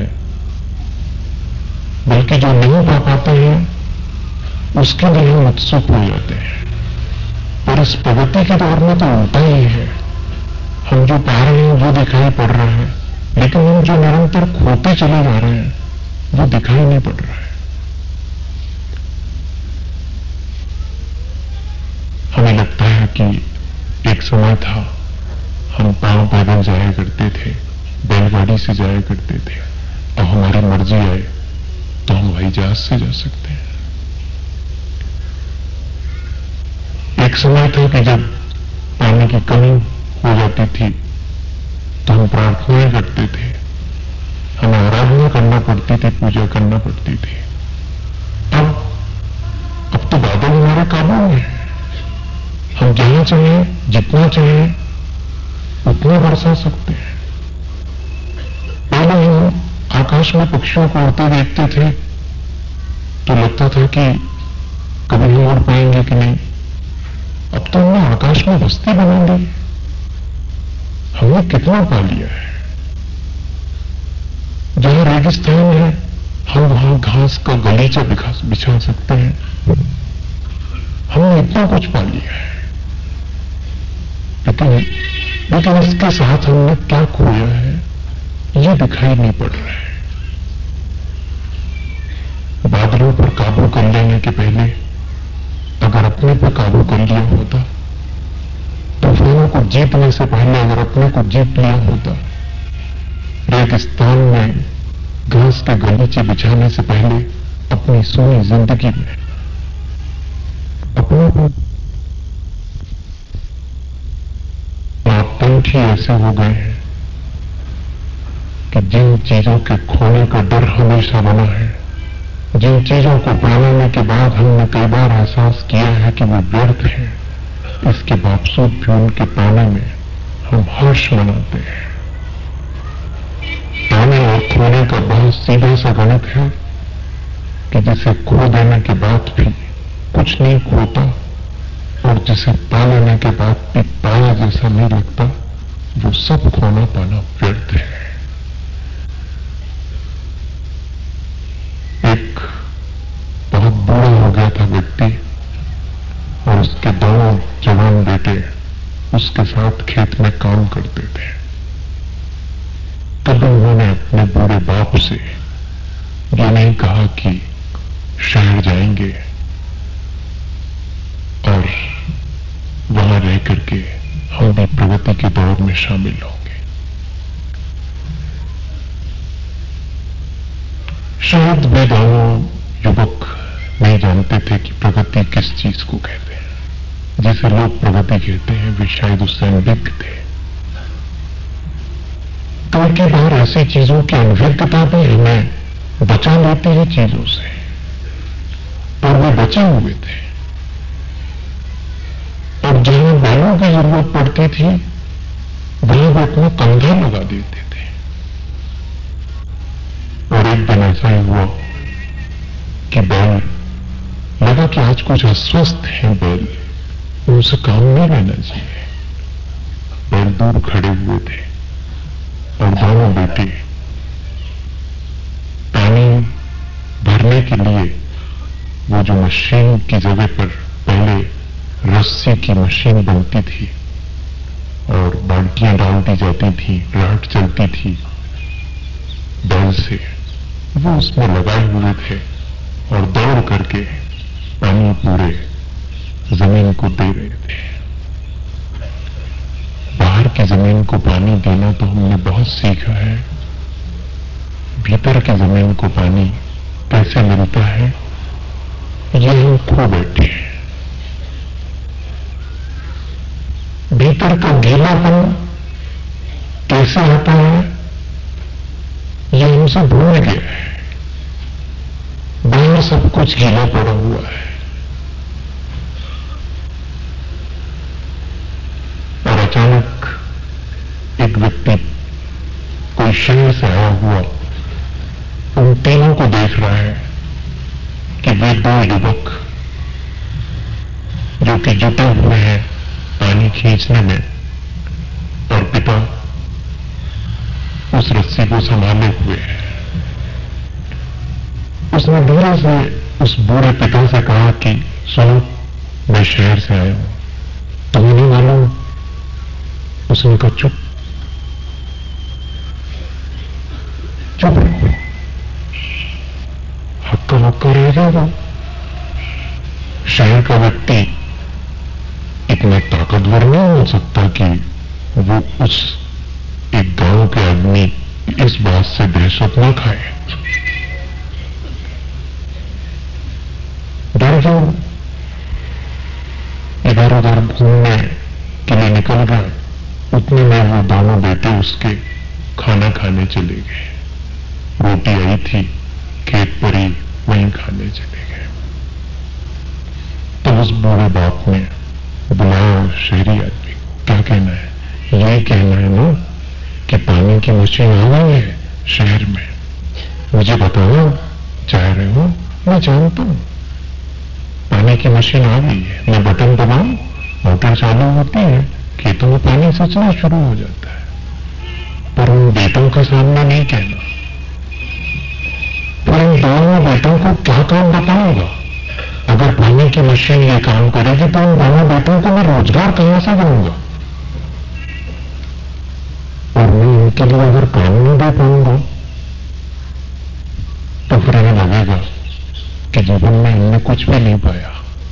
बल्कि जो नहीं पा पाते हैं उसके लिए हम उत्सुक हो जाते हैं। और इस प्रगति के दौर में तो उल्टा ही है, हम जो पा रहे हैं वो दिखाई पड़ रहा है, लेकिन हम जो निरंतर खोते चले जा रहे हैं वो दिखाई नहीं पड़ रहा है। हमें लगता है कि एक समय था हम पांव पैदल जाया करते थे, बैलगाड़ी से जाया करते थे, अब हमारी मर्जी आए तो हम हवाई जहाज से जा सकते हैं। एक समय था कि जब पानी की कमी हो जाती थी तो हम प्रार्थनाएं करते थे, हम आराधना पड़ती थी, पूजा करना पड़ती थी। अब अब तो बादल हमारे काबू में है, हम जहां चाहें जितना चाहें उतना बरसा सकते हैं। पहले हम आकाश में पक्षियों को उड़ते देखते थे तो लगता था कि कभी हम उड़ पाएंगे कि नहीं। अब तो हमने आकाश में बस्ती बना ली, हमने कितना पा लिया है। जहां रेगिस्तान है हम वहां घास का गलीचा बिछा सकते हैं। हमने इतना कुछ पा लिया है, लेकिन लेकिन इसके साथ हमने क्या खोया है ये दिखाई नहीं पड़ रहा है। बादलों पर काबू कर लेने के पहले अगर अपने पर काबू कर लिया होता, तूफानों को जीतने से पहले अगर अपने को जीत लिया होता, रेगिस्तान में घास के गलीचे बिछाने से पहले अपनी सोनी जिंदगी में अपने पर मापदंड ही ऐसे हो गए हैं कि जिन चीजों के खोने का डर हमेशा बना है, जिन चीजों को पाने के बाद हमने कई बार एहसास किया है कि वो व्यर्थ है, इसके बावजूद भी उनके पाने में हम हर्ष मनाते हैं। पाने और खोने का बहुत सीधा सा गणित है कि जिसे खो देने के बाद भी कुछ नहीं खोता और जिसे पा लेने के बाद भी पाया जैसा नहीं लगता, वो सब खोना पाना व्यर्थ है। एक बहुत बूढ़ा हो गया था व्यक्ति और उसके दोनों जवान बेटे उसके साथ खेत में काम करते थे। तब उन्होंने अपने बूढ़े बाप से ये नहीं कहा कि शहर जाएंगे और वहां रह करके हम भी प्रगति के दौर में शामिल होंगे। शायद वे दोनों युवक नहीं जानते थे कि प्रगति किस चीज को कहते हैं। जिसे लोग प्रगति कहते हैं वे शायद उससे अनभिज्ञ थे। कई बार ऐसी चीजों की अनभिज्ञता भी हमें बचा लेती है चीजों से, और वे बचे हुए थे। और जहां बैलों की जरूरत पड़ती थी वहां वे अपना कंधा लगा देते थे। और एक दिन ऐसा ही हुआ कि बैल लगा कि आज कुछ अस्वस्थ है बैल, उनसे काम नहीं लेना चाहिए। बैल दूर खड़े हुए थे और दोनों बेटे पानी भरने के लिए वो जो मशीन की जगह पर पहले रस्सी की मशीन बनती थी और बाल्टियां डाल दी जाती थी, राहट चलती थी बैल से, वो उसमें लगाए हुए थे और दौड़ करके पानी पूरे जमीन को दे रहे थे। बाहर की जमीन को पानी देना तो हमने बहुत सीखा है, भीतर की जमीन को पानी कैसे मिलता है ये हम खो बैठे हैं। भीतर का गीलापन कैसे आता है ये हमसे भूल गया है। बाहर सब कुछ गीला पड़ा हुआ है और अचानक एक व्यक्ति कोई शहर से आया हुआ उन तीनों को देख रहा है कि वे दो युवक जो कि जुटे हुए हैं पानी खींचने में और पिता उस रस्सी को संभाले हुए हैं। उसने धीरे से उस बूढ़े पिता से कहा कि सुनो, मैं शहर से आया हूं, तुम्हें नहीं मालूम? उसने कहा चुप चुप हक्का हक्का रह जाएगा। शहर का व्यक्ति इतना ताकतवर नहीं हो सकता कि वो उस एक गांव के आदमी इस बात से दहशत न खाए। डर जो इधर उधर घूमने के लिए निकल गया, उतने में वो दोनों बेटे उसके खाना खाने चले गए। रोटी आई थी, खेत पर ही वहीं खाने चले गए। तो उस बूढ़े बाप ने बुलाया उस शहरी आदमी को, क्या कहना है? यही कहना है ना कि पानी की मशीन आ गई है शहर में, मुझे बताओ चाह रहे हो? मैं जानता हूं पानी की मशीन आ गई है, मैं बटन दबाऊं, मोटर चालू होती है, खेतों में पानी सचना शुरू हो जाता है। पर उन बेटों के सामने नहीं कहना। पर इन दोनों बेटों को क्या काम बताऊंगा? अगर पानी की मशीन ये काम करेगी तो उन दोनों बेटों को मैं रोजगार कहां से दूंगा? और मैं इनके लिए अगर काम नहीं दे पाऊंगा तो फिर इन्हें लगेगा कि जीवन में इनने कुछ भी नहीं पाया।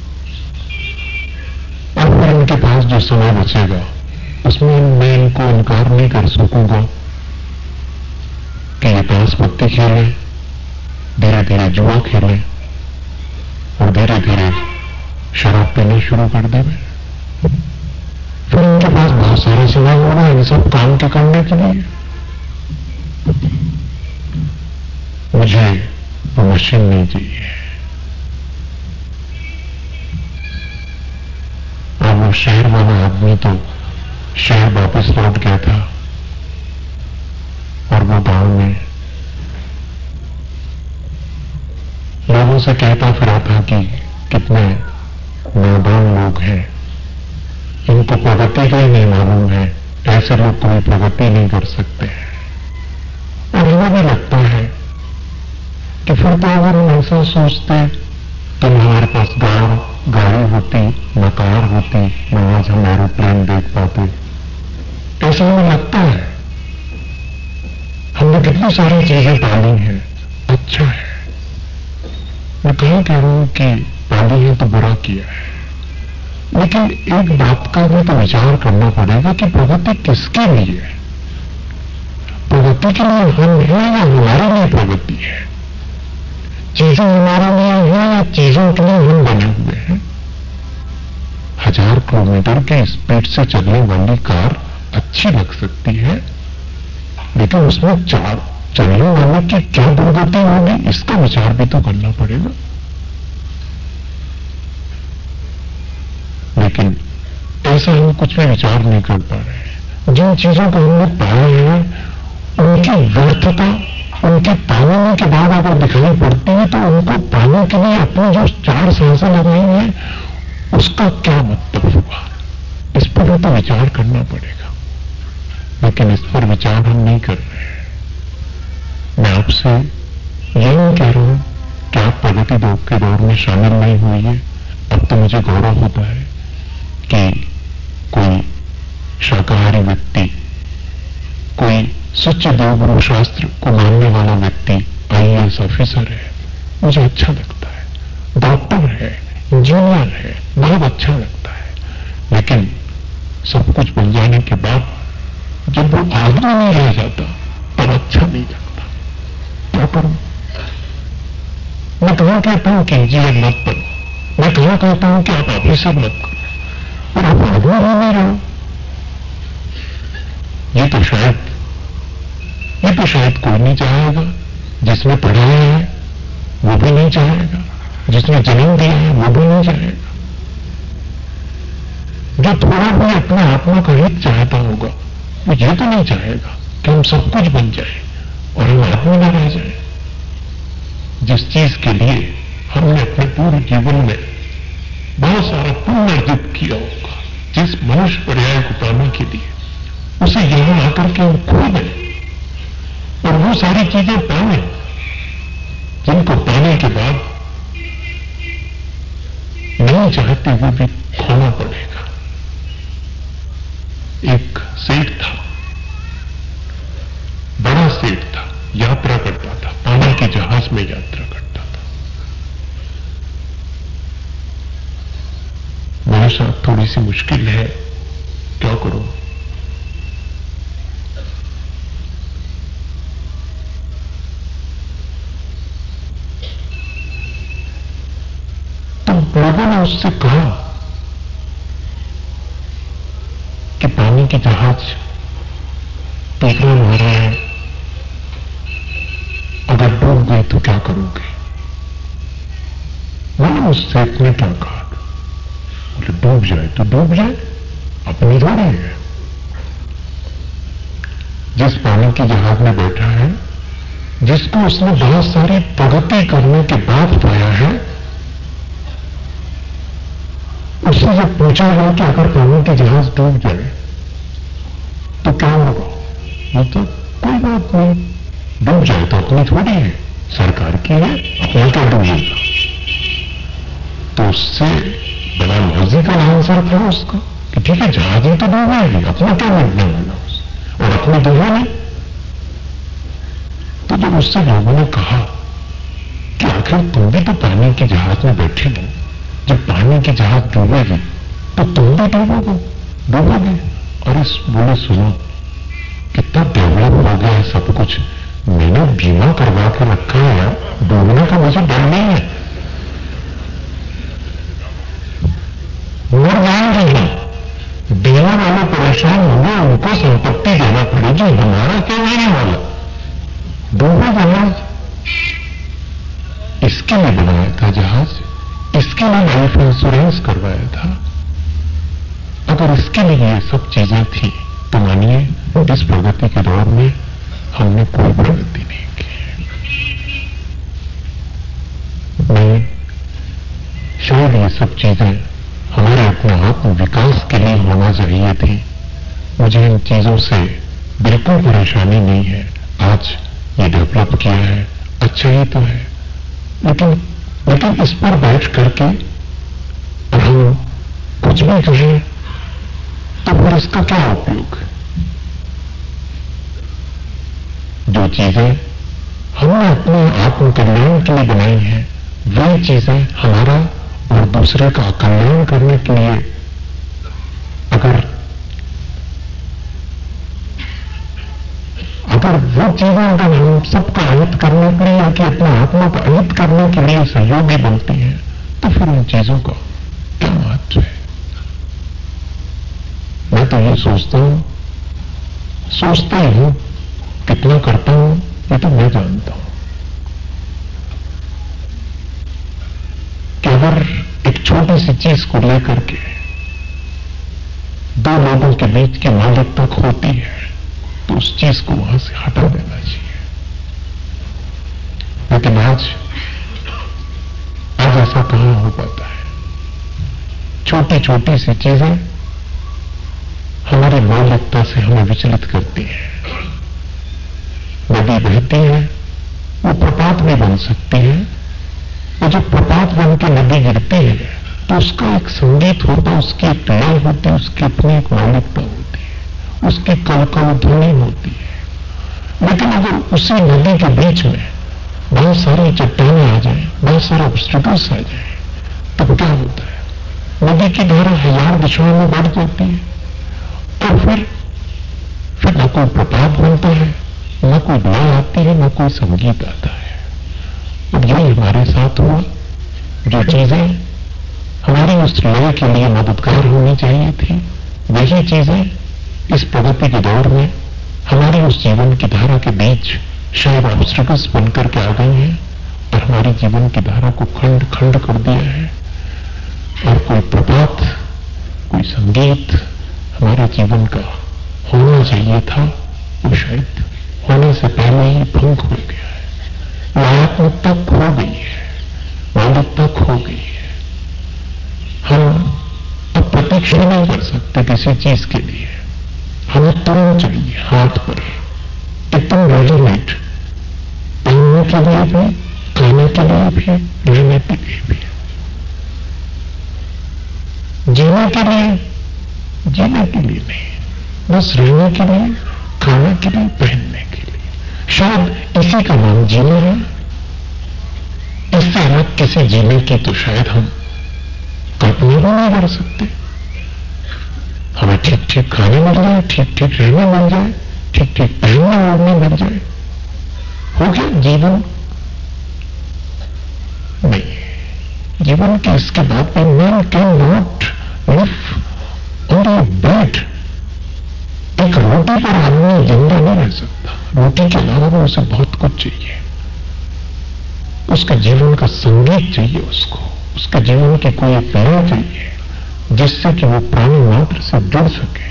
और फिर इनके पास जो समय बचेगा उसमें मैं इनको इनकार नहीं कर सकूंगा कि ये ताश पत्ती खेले, धीरे धीरे जुआ खेले और धीरे धीरे शराब पीना शुरू कर देवे। फिर इनके पास बहुत सारा समय होगा इन सब काम के करने के लिए। मुझे वो मशीन नहीं चाहिए। अब वो शहर वाला आदमी तो शहर वापस लौट गया था और वो गांव में लोगों से कहता फिरा था कि कितने नादान लोग हैं, इनको प्रगति का ही नहीं मालूम है, ऐसे लोग कोई प्रगति नहीं कर सकते हैं। और हमें भी लगता है कि फिर तो अगर हम ऐसा सोचते तो हमारे पास गाड़ गाड़ी होती, न कार होती, न आज हम एरोप्लेन देख पाते। ऐसा हमें लगता है। हमने कितनी सारी चीजें पाली हैं, अच्छा है। मैं कहीं कह रहा हूं कि पाली है तो बुरा किया है, लेकिन एक बात का भी तो विचार करना पड़ेगा कि प्रगति किसके लिए है? प्रगति के लिए हम हैं या हमारे लिए प्रगति है? चीजें हमारे लिए हैं या चीजों के लिए हम बने हुए हैं? हजार किलोमीटर की स्पीड से चलने वाली कार अच्छी लग सकती है, लेकिन उसमें चार चलने वाले की क्या दुर्गति होगी, इसका विचार भी तो करना पड़ेगा। लेकिन ऐसा हम कुछ भी विचार नहीं कर पा रहे हैं। जिन चीजों को हमने पाया है उनकी व्यर्थता उनके पाने के बाद अगर दिखाई पड़ती है तो उनको पाने के लिए अपनी जो चार सांसें लगाई हैं उसका क्या मतलब हुआ, इस पर भी तो विचार करना पड़ेगा। लेकिन इस पर विचार हम नहीं कर रहे हैं। मैं आपसे यह नहीं कह रहा हूं कि आप प्रगति दौर के दौर में शामिल नहीं हुई है। अब तो मुझे गौरव होता है कि कोई शाकाहारी व्यक्ति, कोई सच्चे देवगुरु शास्त्र को मानने वाला व्यक्ति आई ए एस ऑफिसर है, मुझे अच्छा लगता है। डॉक्टर है, इंजीनियर है, बहुत अच्छा लगता है। लेकिन सब कुछ बन जाने के बाद जब वो आदमी नहीं रह जाता तब अच्छा नहीं लगता। क्या करूं? मैं कहां कहता हूं कि इंजीनियर मत बनो, मैं कहां कहता हूं कि आप ऑफिसर मत करो, पर आप आदमी ही नहीं रहो। ये तो शायद ये तो शायद कोई नहीं चाहेगा। जिसने पढ़ाया है वो भी नहीं चाहेगा, जिसने जन्म दिया है वो भी नहीं चाहेगा। जो थोड़ा भी अपने आत्मा का हित चाहता होगा वो ये तो नहीं चाहेगा कि हम सब कुछ बन जाए और हम आदमी न रह जाए। जिस चीज के लिए हमने अपने पूरे जीवन में बहुत सारा पुण्य अर्जित किया होगा, जिस मनुष्य पर्याय को पाने के लिए, उसे यहां आकर के हम खो गए और वो सारी चीजें पाए जिनको पाने के बाद नहीं चाहते हुए भी खोना पड़ेगा। एक सेठ था, बड़ा सेठ था, यात्रा करता था, पानी के जहाज में यात्रा करता था। मेरे साथ थोड़ी सी मुश्किल है, क्या करूं? लोगों ने उससे कहा कि पानी की जहाज तीखरा मार रहा है, अगर डूब गई तो क्या करोगे? बोले उस सेठ ने क्या कहा? बोले डूब जाए तो डूब जाए, अपनी थोड़ी है। जिस पानी के जहाज में बैठा है, जिसको उसने बहुत सारी प्रगति करने के बाद पाया है, उससे जब पूछा गया कि अगर पानी के जहाज डूब जाए तो क्या होगा? वो तो कोई बात नहीं, डूब जाए तो अपनी थोड़ी है, सरकार की है, अपना क्या डूबेगा? तो उससे बड़ा लॉजिकल आंसर था उसका कि ठीक है, जहाज ही तो डूबेगी, अपना क्या मिटने वाला उससे, और अपनी डूबे नहीं। तो जब उससे लोगों ने कहा कि आखिर तुम भी तो पानी के जहाज में बैठे हो, जब पानी की जहाज डूबेगी तो तुम भी डूबोगे डूबोगे और इस बोले सुनो, कितना डेवलप हो गया है सब कुछ, मैंने बीमा करवा के रखा है, डूबने का मुझे डर नहीं है। मर जाएंगे ही, बीमा वाले परेशान होंगे, उनको संपत्ति देना पड़ेगी, हमारा क्या लेने वाला, डूबे जहाज। इसके लिए बनाया था जहाज, इसके लिए लाइफ इंश्योरेंस करवाया था। अगर इसके लिए ये सब चीजें थी तो मानिए इस प्रगति के दौर में हमने कोई प्रगति नहीं की। नहीं, शायद ये सब चीजें हमारे अपने आत्म विकास के लिए होना चाहिए थी। मुझे इन चीजों से बिल्कुल परेशानी नहीं है। आज ये डेवलप किया है, अच्छा ही तो है, लेकिन लेकिन इस पर बैठ करके और हम कुछ भी कहें तो फिर इसका क्या उपयोग? जो चीजें हमने अपने आत्म कल्याण के लिए बनाई हैं, वही चीजें हमारा और दूसरे का कल्याण करने के लिए अगर अगर वो चीजें अगर हम सबका हित करने के लिए या कि अपने आत्मा का हित करने के लिए सहयोगी बनती हैं, तो फिर उन चीजों का क्या महत्व है? मैं तो ये सोचता हूं, सोचता ही हूं, कितना करता हूं ये तो मैं जानता हूं, कि अगर एक छोटी सी चीज को लेकर के दो लोगों के बीच की मौलिकता होती है तो उस चीज को वहां से हटा देना चाहिए। लेकिन आज आज ऐसा कहां हो पाता है? छोटी छोटी सी चीजें हमारी मौलिकता से हमें विचलित करती हैं। नदी बहती है, वो प्रपात भी बन सकती है, और जब प्रपात बन के नदी गिरती है तो उसका एक संगीत होता है, उसकी एक लय होती है, उसकी अपनी एक मौलिकता होती है, उसकी कलकल ध्वनि होती है। लेकिन अगर उसी नदी के बीच में बहुत सारी चट्टानें आ जाए, बहुत सारे ऑब्स्टिकल्स आ जाए, तब क्या होता है? नदी की धारा हजार दिशाओं में बढ़ जाती है और फिर फिर न कोई प्रपात बनता है, न कोई लय आती है, न कोई संगीत आता है। अब यही हमारे साथ हुआ। जो चीजें हमारी उस लय के लिए मददगार होनी चाहिए थी, वही चीजें इस प्रगति के दौर में हमारी उस जीवन की धारा के बीच शायद ऑब्स्टिकल्स बनकर के आ गई हैं और हमारी जीवन की धारा को खंड खंड कर दिया है। और कोई प्रपात, कोई संगीत हमारे जीवन का होना चाहिए था, वो शायद होने से पहले ही भंग हो गया है। लयात्मकता खो गई है, मौलिकता खो गई है। हम अब प्रतीक्षा नहीं कर सकते किसी चीज के लिए, हमें तुरंत चाहिए हाथ पर, एकदम रेडीमेड, पहनने के लिए भी, खाने के लिए भी, रहने के लिए भी। जीने के लिए जीने के लिए नहीं, बस रहने के लिए, खाने के लिए, पहनने के लिए। शायद इसी का नाम जीना है। इससे अलग किसी जीने की तो शायद हम कल्पना भी नहीं कर सकते। हमें ठीक ठीक खाने मिल जाए, ठीक ठीक रहने मिल जाए, ठीक ठीक पहनने ओढ़ने मिल जाए, हो गया जीवन? नहीं, जीवन के इसके बाद भी man can not live on the bread. एक रोटी पर आदमी जिंदा नहीं रह सकता, रोटी के अलावा उसे बहुत कुछ चाहिए। उसके जीवन का संगीत चाहिए, उसको उसके जीवन की कोई प्रेम चाहिए जिससे कि वो प्राणी मात्र से जुड़ सके।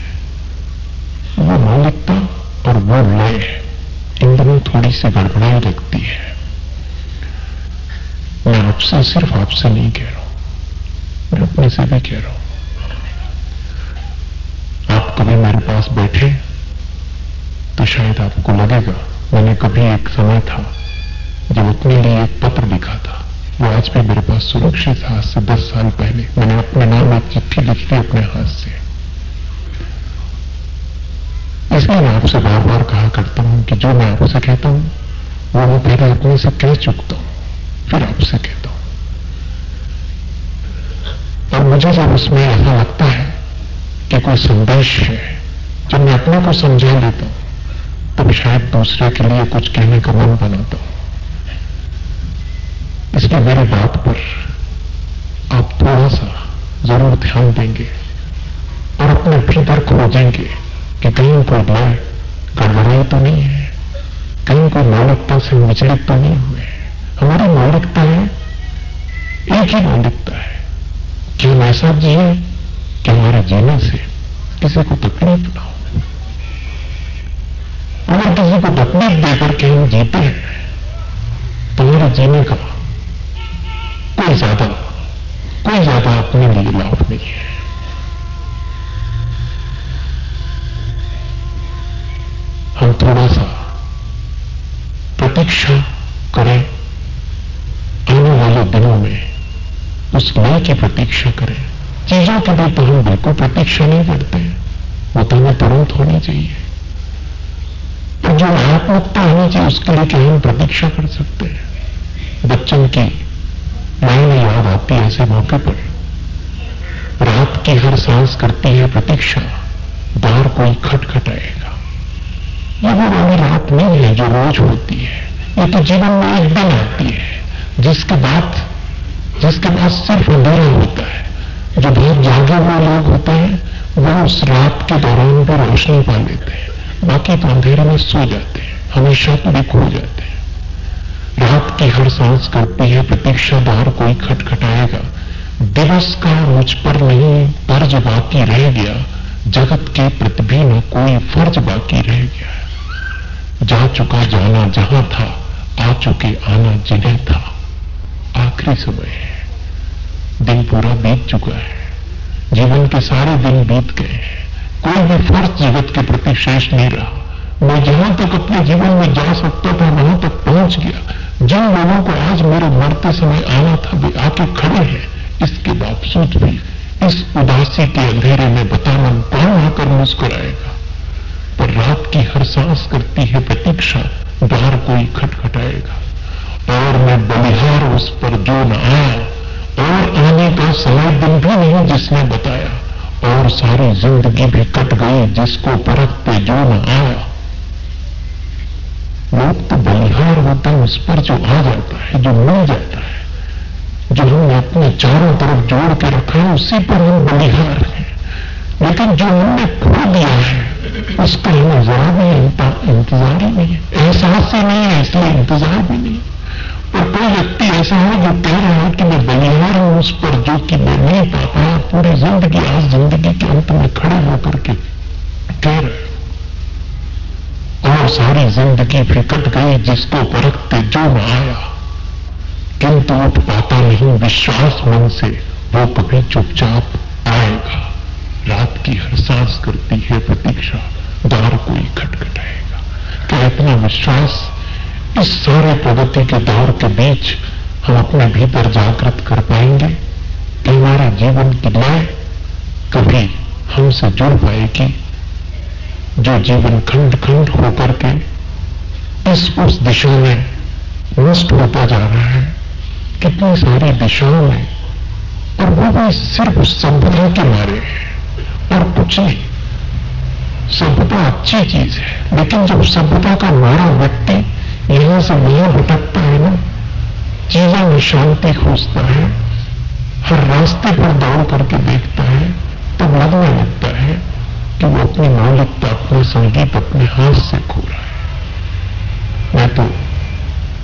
वो मौलिकता और वो लय इन दोनों थोड़ी सी गड़बड़ाई लगती है। मैं आपसे, सिर्फ आपसे नहीं कह रहा हूं, मैं अपने से भी कह रहा हूं। आप कभी मेरे पास बैठे तो शायद आपको लगेगा, मैंने कभी एक समय था जब अपने लिए एक पत्र लिखा था, वो आज भी मेरे पास सुरक्षित है। आज से दस साल पहले मैंने अपने नाम एक चिट्ठी लिखी थी अपने हाथ से। इसलिए मैं आपसे बार बार कहा करता हूं कि जो मैं आपसे कहता हूं वो मैं पहले अपने से कह चुकता हूं, फिर आपसे कहता हूं। और मुझे जब उसमें ऐसा लगता है कि कोई संदेश है, जब मैं अपने को समझा लेता हूं, तब शायद दूसरे के लिए कुछ कहने का मन बनाता हूं। इसलिए मेरी बात पर आप थोड़ा सा जरूर ध्यान देंगे और अपने भीतर खोजेंगे कि कहीं कोई लय गड़बड़ाई तो नहीं है, कहीं कोई मौलिकता से विचलित तो नहीं हुए। हमारी मौलिकता है, एक ही मौलिकता है कि हम ऐसा जिए कि हमारे जीने से किसी को तकलीफ ना हो। अगर किसी को तकलीफ देकर के हम जीते हैं तो हमारे जीने का कोई ज्यादा कोई ज्यादा अपने लिए लाभ नहीं है। हम थोड़ा सा प्रतीक्षा करें, आने वाले दिनों में उस लय की प्रतीक्षा करें। चीजों के लिए तो हम बिल्कुल प्रतीक्षा नहीं करते, वो तो हमें तुरंत होनी चाहिए। और जो आत्महत्या होनी चाहिए उसके लिए क्या हम प्रतीक्षा कर सकते हैं? बच्चन की मायने याद आती है ऐसे मौके पर, रात की हर सांस करती है प्रतीक्षा, बाहर कोई खटखटाएगा। ये वो वाली रात नहीं है जो रोज होती है, ये तो जीवन में एक दिन आती है जिसके बाद जिसके बाद सिर्फ अंधेरा होता है। जो बहुत जागे हुए लोग होते हैं वो उस रात के दौरान भी रोशनी पा लेते हैं, बाकी तो अंधेरे में सो जाते हैं, हमेशा तो भी खो जाते हैं। रात की हर सांस करती है प्रतीक्षा, बाहर कोई खटखटाएगा। दिवस का मुझ पर नहीं फर्ज बाकी रह गया, जगत के प्रति भी न कोई फर्ज बाकी रह गया। जा चुका जाना जहां था, आ चुके आना जिन्हें था। आखिरी समय है, दिन पूरा बीत चुका है, जीवन के सारे दिन बीत गए हैं, कोई भी फर्ज जगत के प्रति शेष नहीं रहा। मैं जहां तक अपने जीवन में जा सकता था वहां तक पहुंच गया। जिन लोगों को आज मेरे मरते समय आना था वे आके खड़े हैं, इसके बावजूद भी इस उदासी के अंधेरे में बताना कौन आकर मुस्कुराएगा। पर रात की हर सांस करती है प्रतीक्षा, बाहर कोई खटखटाएगा। और मैं बलिहार उस पर जो न आया, और आने का समय दिन भी नहीं जिसने बताया, और सारी जिंदगी भी कट गई जिसको परखते जो न आया। लोग तो बलिहार होते हैं उस पर जो आ जाता है, जो मिल जाता है, जो हमने अपने चारों तरफ जोड़ के रखा है उसी पर हम बलिहार हैं। लेकिन जो हमने खो दिया है उसका हमें जरा भी इंतजार ही नहीं है, एहसास ही नहीं है, इसलिए इंतजार भी नहीं। और कोई व्यक्ति ऐसा है जो कह रहा है कि मैं बलिहार हूं उस पर जो कि मैं नहीं पा पाया पूरी जिंदगी, आज जिंदगी के अंत में खड़े होकर के कह रहे, और सारी जिंदगी फिर कट गई जिसको परखते जो न आया। किंतु उठ पाता नहीं विश्वास मन से, वो कभी चुपचाप आएगा। रात की हर सांस करती है प्रतीक्षा, द्वार कोई खटखटाएगा। क्या इतना विश्वास इस सारे प्रगति के दौर के बीच हम अपने भीतर जागृत कर पाएंगे कि हमारे जीवन की लय कभी हमसे जुड़ पाएगी? जो जीवन खंड खंड होकर के इस उस दिशा में नष्ट होता जा रहा है, कितनी सारी दिशाओं में, और वो भी सिर्फ सभ्यता के मारे और कुछ नहीं। सभ्यता अच्छी चीज है, लेकिन जब सभ्यता का मारा व्यक्ति यहां से वहां भटकता है ना, चीजों में शांति खोजता है, हर रास्ते पर दौड़ करके देखता है, तब लगने लगता है कि वो अपनी मौलिकता, अपना संगीत अपने हाथ से खो रहा है। मैं तो इंतजार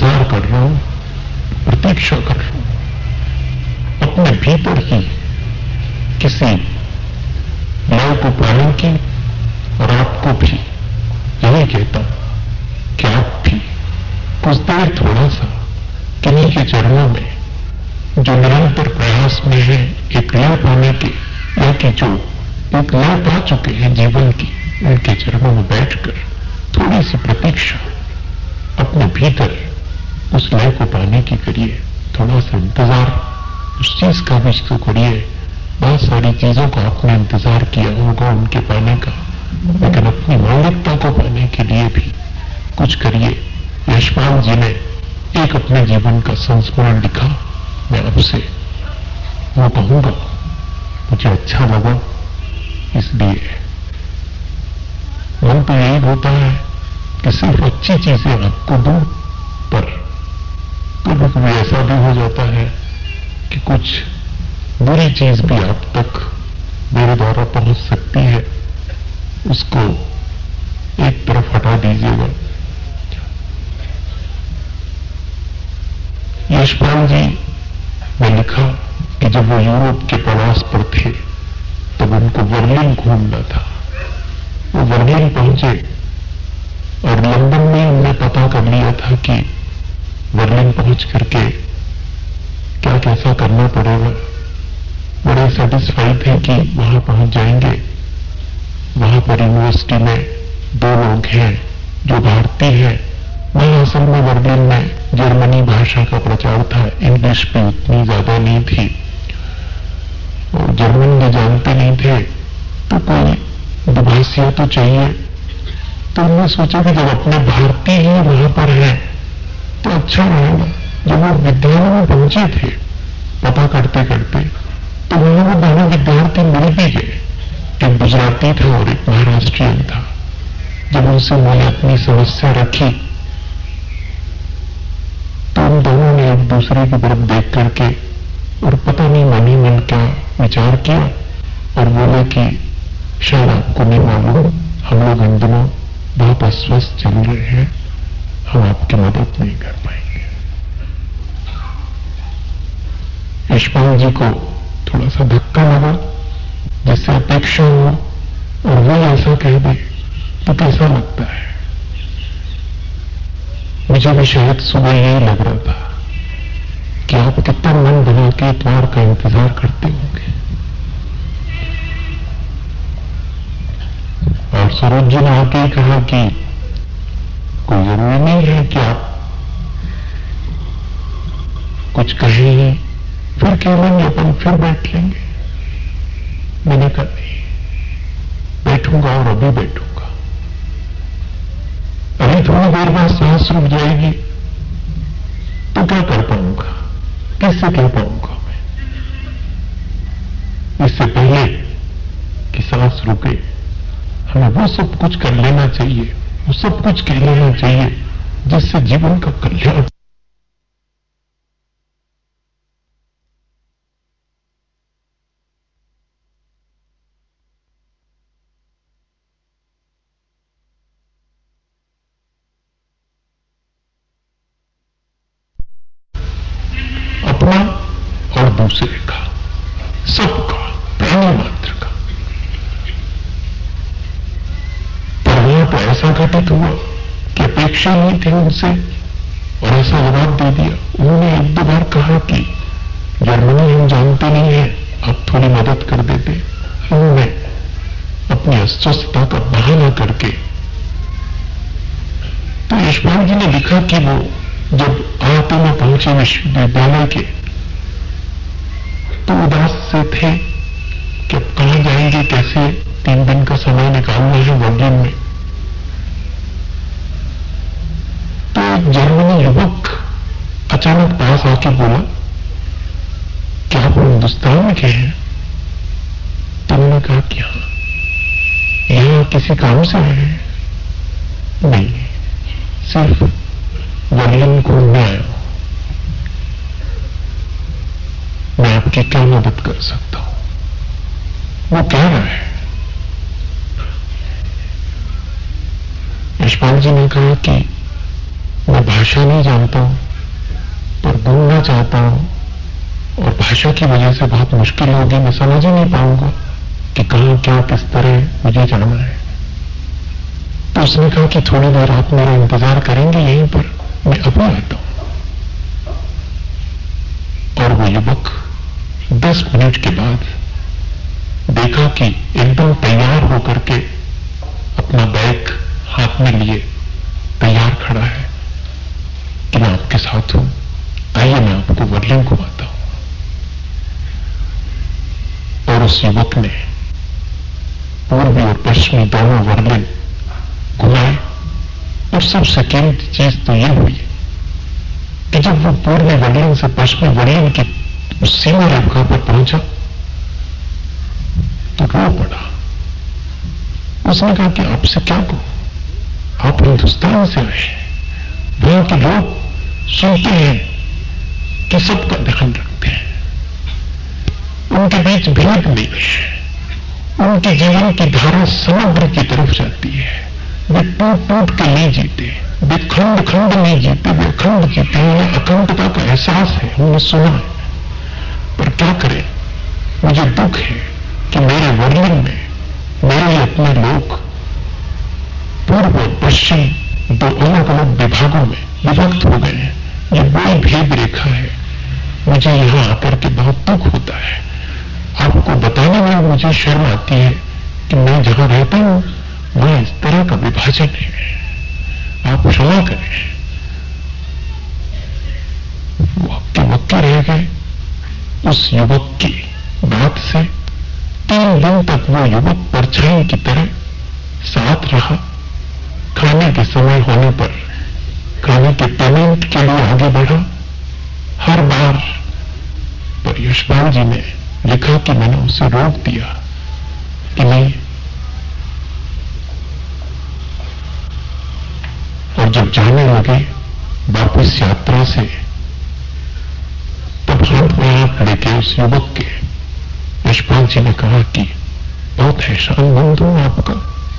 इंतजार कर रहा हूं, प्रतीक्षा कर रहा हूं, अपने भीतर ही किसी लय को पाने की। और आपको भी यही कहता हूं कि आप भी कुछ देर थोड़ा सा किन्हीं के चरणों में, जो निरंतर प्रयास में है एक लय पाने के, या कि जो एक लय पा चुके हैं जीवन की, उनके चरणों में बैठकर थोड़ी सी प्रतीक्षा अपने भीतर उस लय को पाने की करिए। थोड़ा सा इंतजार उस चीज का भी तो करिए। बहुत सारी चीजों का आपने इंतजार किया होगा उनके पाने का, लेकिन अपनी मौलिकता को पाने के लिए भी कुछ करिए। यशपाल जी ने एक अपने जीवन का संस्मरण लिखा, मैं आपसे वो कहूंगा, मुझे अच्छा लगा, इसलिए मन तो यही होता है कि सिर्फ अच्छी चीजें आपको दूं, पर कभी कभी ऐसा भी हो जाता है कि कुछ बुरी चीज भी आप तक मेरे द्वारा पहुंच सकती है, उसको एक तरफ हटा दीजिएगा। यशपाल जी ने लिखा कि जब वो यूरोप के प्रवास पर थे तब उनको बर्लिन घूमना था। वो बर्लिन पहुंचे और लंदन में उन्होंने पता कर लिया था कि बर्लिन पहुंच करके क्या कैसा करना पड़ेगा। बड़े सेटिस्फाइड थे कि वहां पहुंच जाएंगे। वहां पर यूनिवर्सिटी में दो लोग हैं जो भारतीय हैं। वहां असल में बर्लिन में जर्मनी भाषा का प्रचार था, इंग्लिश भी उतनी ज्यादा नहीं थी और जर्मन भी जानते नहीं थे, तो कोई दुभाषिया तो चाहिए। तो उन्होंने सोचा कि जब अपने भारतीय ही वहां पर हैं तो अच्छा रहेगा। जब वो विद्यालय में पहुंचे थे पता करते करते, तो वहां वो दोनों विद्यार्थी मिल भी गए, एक गुजराती था और एक महाराष्ट्रियन था। जब उनसे उन्होंने अपनी समस्या रखी तो उन दोनों ने एक दूसरे की तरफ देख करके और पता नहीं मन ही मन क्या विचार किया और बोले कि शायद आपको नहीं मालूम, हम लोग इन दिनों बहुत अस्वस्थ चल रहे हैं, हम आपकी मदद नहीं कर पाएंगे। यशपाल जी को थोड़ा सा धक्का लगा, जिससे अपेक्षा हो और वो ऐसा कह दे तो कैसा लगता है। मुझे भी शायद सुबह यही लग रहा था कि आप कितना मन बना के इतवार का इंतजार करते होंगे। और सरोज जी ने आके ही कहा कि कोई जरूरी नहीं है कि आप कुछ कहें ही, फिर कह लेंगे अपन, फिर बैठ लेंगे। मैंने कहा नहीं, बैठूंगा और अभी बैठूंगा। अभी थोड़ी देर बाद सांस रुक जाएगी तो क्या कर पाऊंगा, किससे कह पाऊंगा मैं। इससे पहले कि सांस रुके हमें वो सब कुछ कर लेना चाहिए, वो सब कुछ कह लेना चाहिए जिससे जीवन का कल्याण। अपना और दूसरे का, सबका, प्राणी मात्र का। पर वहां तो ऐसा घटित हुआ कि अपेक्षा नहीं थी उनसे और ऐसा जवाब दे दिया। उन्होंने एक दो बार कहा कि जर्मनी हम जानते नहीं है, आप थोड़ी मदद कर देते। उन्होंने अपनी अस्वस्थता का बहाना करके, तो यशपाल जी ने लिखा कि वो जब आते में पहुंचे विश्वविद्यालय के तो उदास से थे कि अब कहां जाएंगे, कैसे तीन दिन का समय निकालना है बर्लिन में। तो एक जर्मनी युवक अचानक पास आके बोला कि आप हिंदुस्तान के हैं। तो उन्होंने कहा कि हाँ, यहां किसी काम से आए हैं? नहीं, सिर्फ बर्लिन घूमने आया हूं। मैं आपकी क्या मदद कर सकता हूं? वो कह रहा है। यशपाल जी ने कहा कि मैं मैं भाषा नहीं जानता हूं, पर बोलना चाहता हूं, और भाषा की वजह से बहुत मुश्किल होगी, मैं समझ ही नहीं पाऊंगा कि कहां क्या किस तरह मुझे जाना है। तो उसने कहा कि थोड़ी देर आप मेरा इंतजार करेंगे यहीं पर, मैं अभी आता हूं। और वो युवक दस मिनट के बाद देखा कि एकदम तैयार होकर के अपना बैग हाथ में लिए तैयार खड़ा है कि मैं आपके साथ हूं, आइए मैं आपको वर्लिंग घुमाता हूं। और उस युवक ने पूर्वी और पश्चिमी दोनों वर्लिंग घुमाए। और सबसे कीमती चीज तो यह हुई कि जब वो पूर्वी वर्लिंग से पश्चिमी वर्लिंग की उस सीमा रेखा पर पहुंचा तो रो पड़ा। उसने कहा कि आपसे क्या कहूं, आप हिंदुस्तान से आए, वहां के लोग सुनते हैं कि सबका ध्यान रखते हैं, उनके बीच भेद नहीं है, उनके जीवन की धारा समग्र की तरफ जाती है, वे टूट टूट के नहीं जीते, वे खंड खंड नहीं जीते, वे अखंड जीते हैं, उन्हें अखंडता का एहसास है, उन्हें सुना है। पर क्या करें, मुझे दुख है कि मेरे वर्लिंग में मेरे अपने लोग पूर्व और पश्चिम दो अलग अलग विभागों में विभक्त हो गए हैं। ये बड़ी भेद रेखा है, मुझे यहां आकर के बहुत दुख होता है। आपको बताने में मुझे शर्म आती है कि मैं जहां रहता हूं वहां इस तरह का विभाजन है, आप क्षमा करें। वो आपके वक्के रह गए। उस युवक की बात से तीन दिन तक वो युवक परछाई की तरह साथ रहा। खाने के समय होने पर खाने के पेमेंट के लिए आगे बढ़ा हर बार, पर यशपाल जी ने लिखा कि मैंने उसे रोक दिया कि नहीं। और जब जाने लगे वापस यात्रा से, तब हाथ में हाथ लेके उस युवक के यशपाल जी ने कहा कि बहुत एहसान मंद हूं आपका।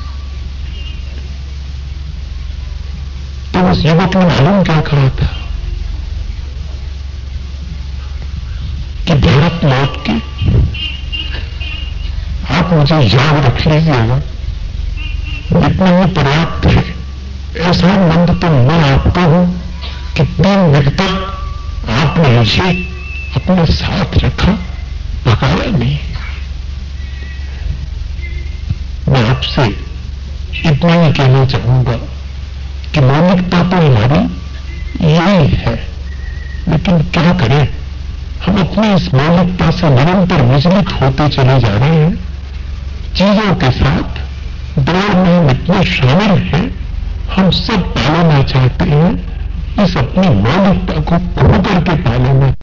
तो उस युवक ने मालूम क्या कहा था कि भारत लौट के आप मुझे याद रख लीजिएगा, इतना ही पर्याप्त है। एहसान मंद तो मैं आपका हूं कि तीन दिन तक आपने मुझे अपने साथ रखा, भगाया नहीं। मैं आपसे इतना ही कहना चाहूंगा कि मौलिकता तो हमारी यही है, लेकिन क्या करें, हम अपनी इस मौलिकता से निरंतर विचलित होते चले जा रहे हैं। चीजों के साथ दौड़ में हम इतने शामिल हैं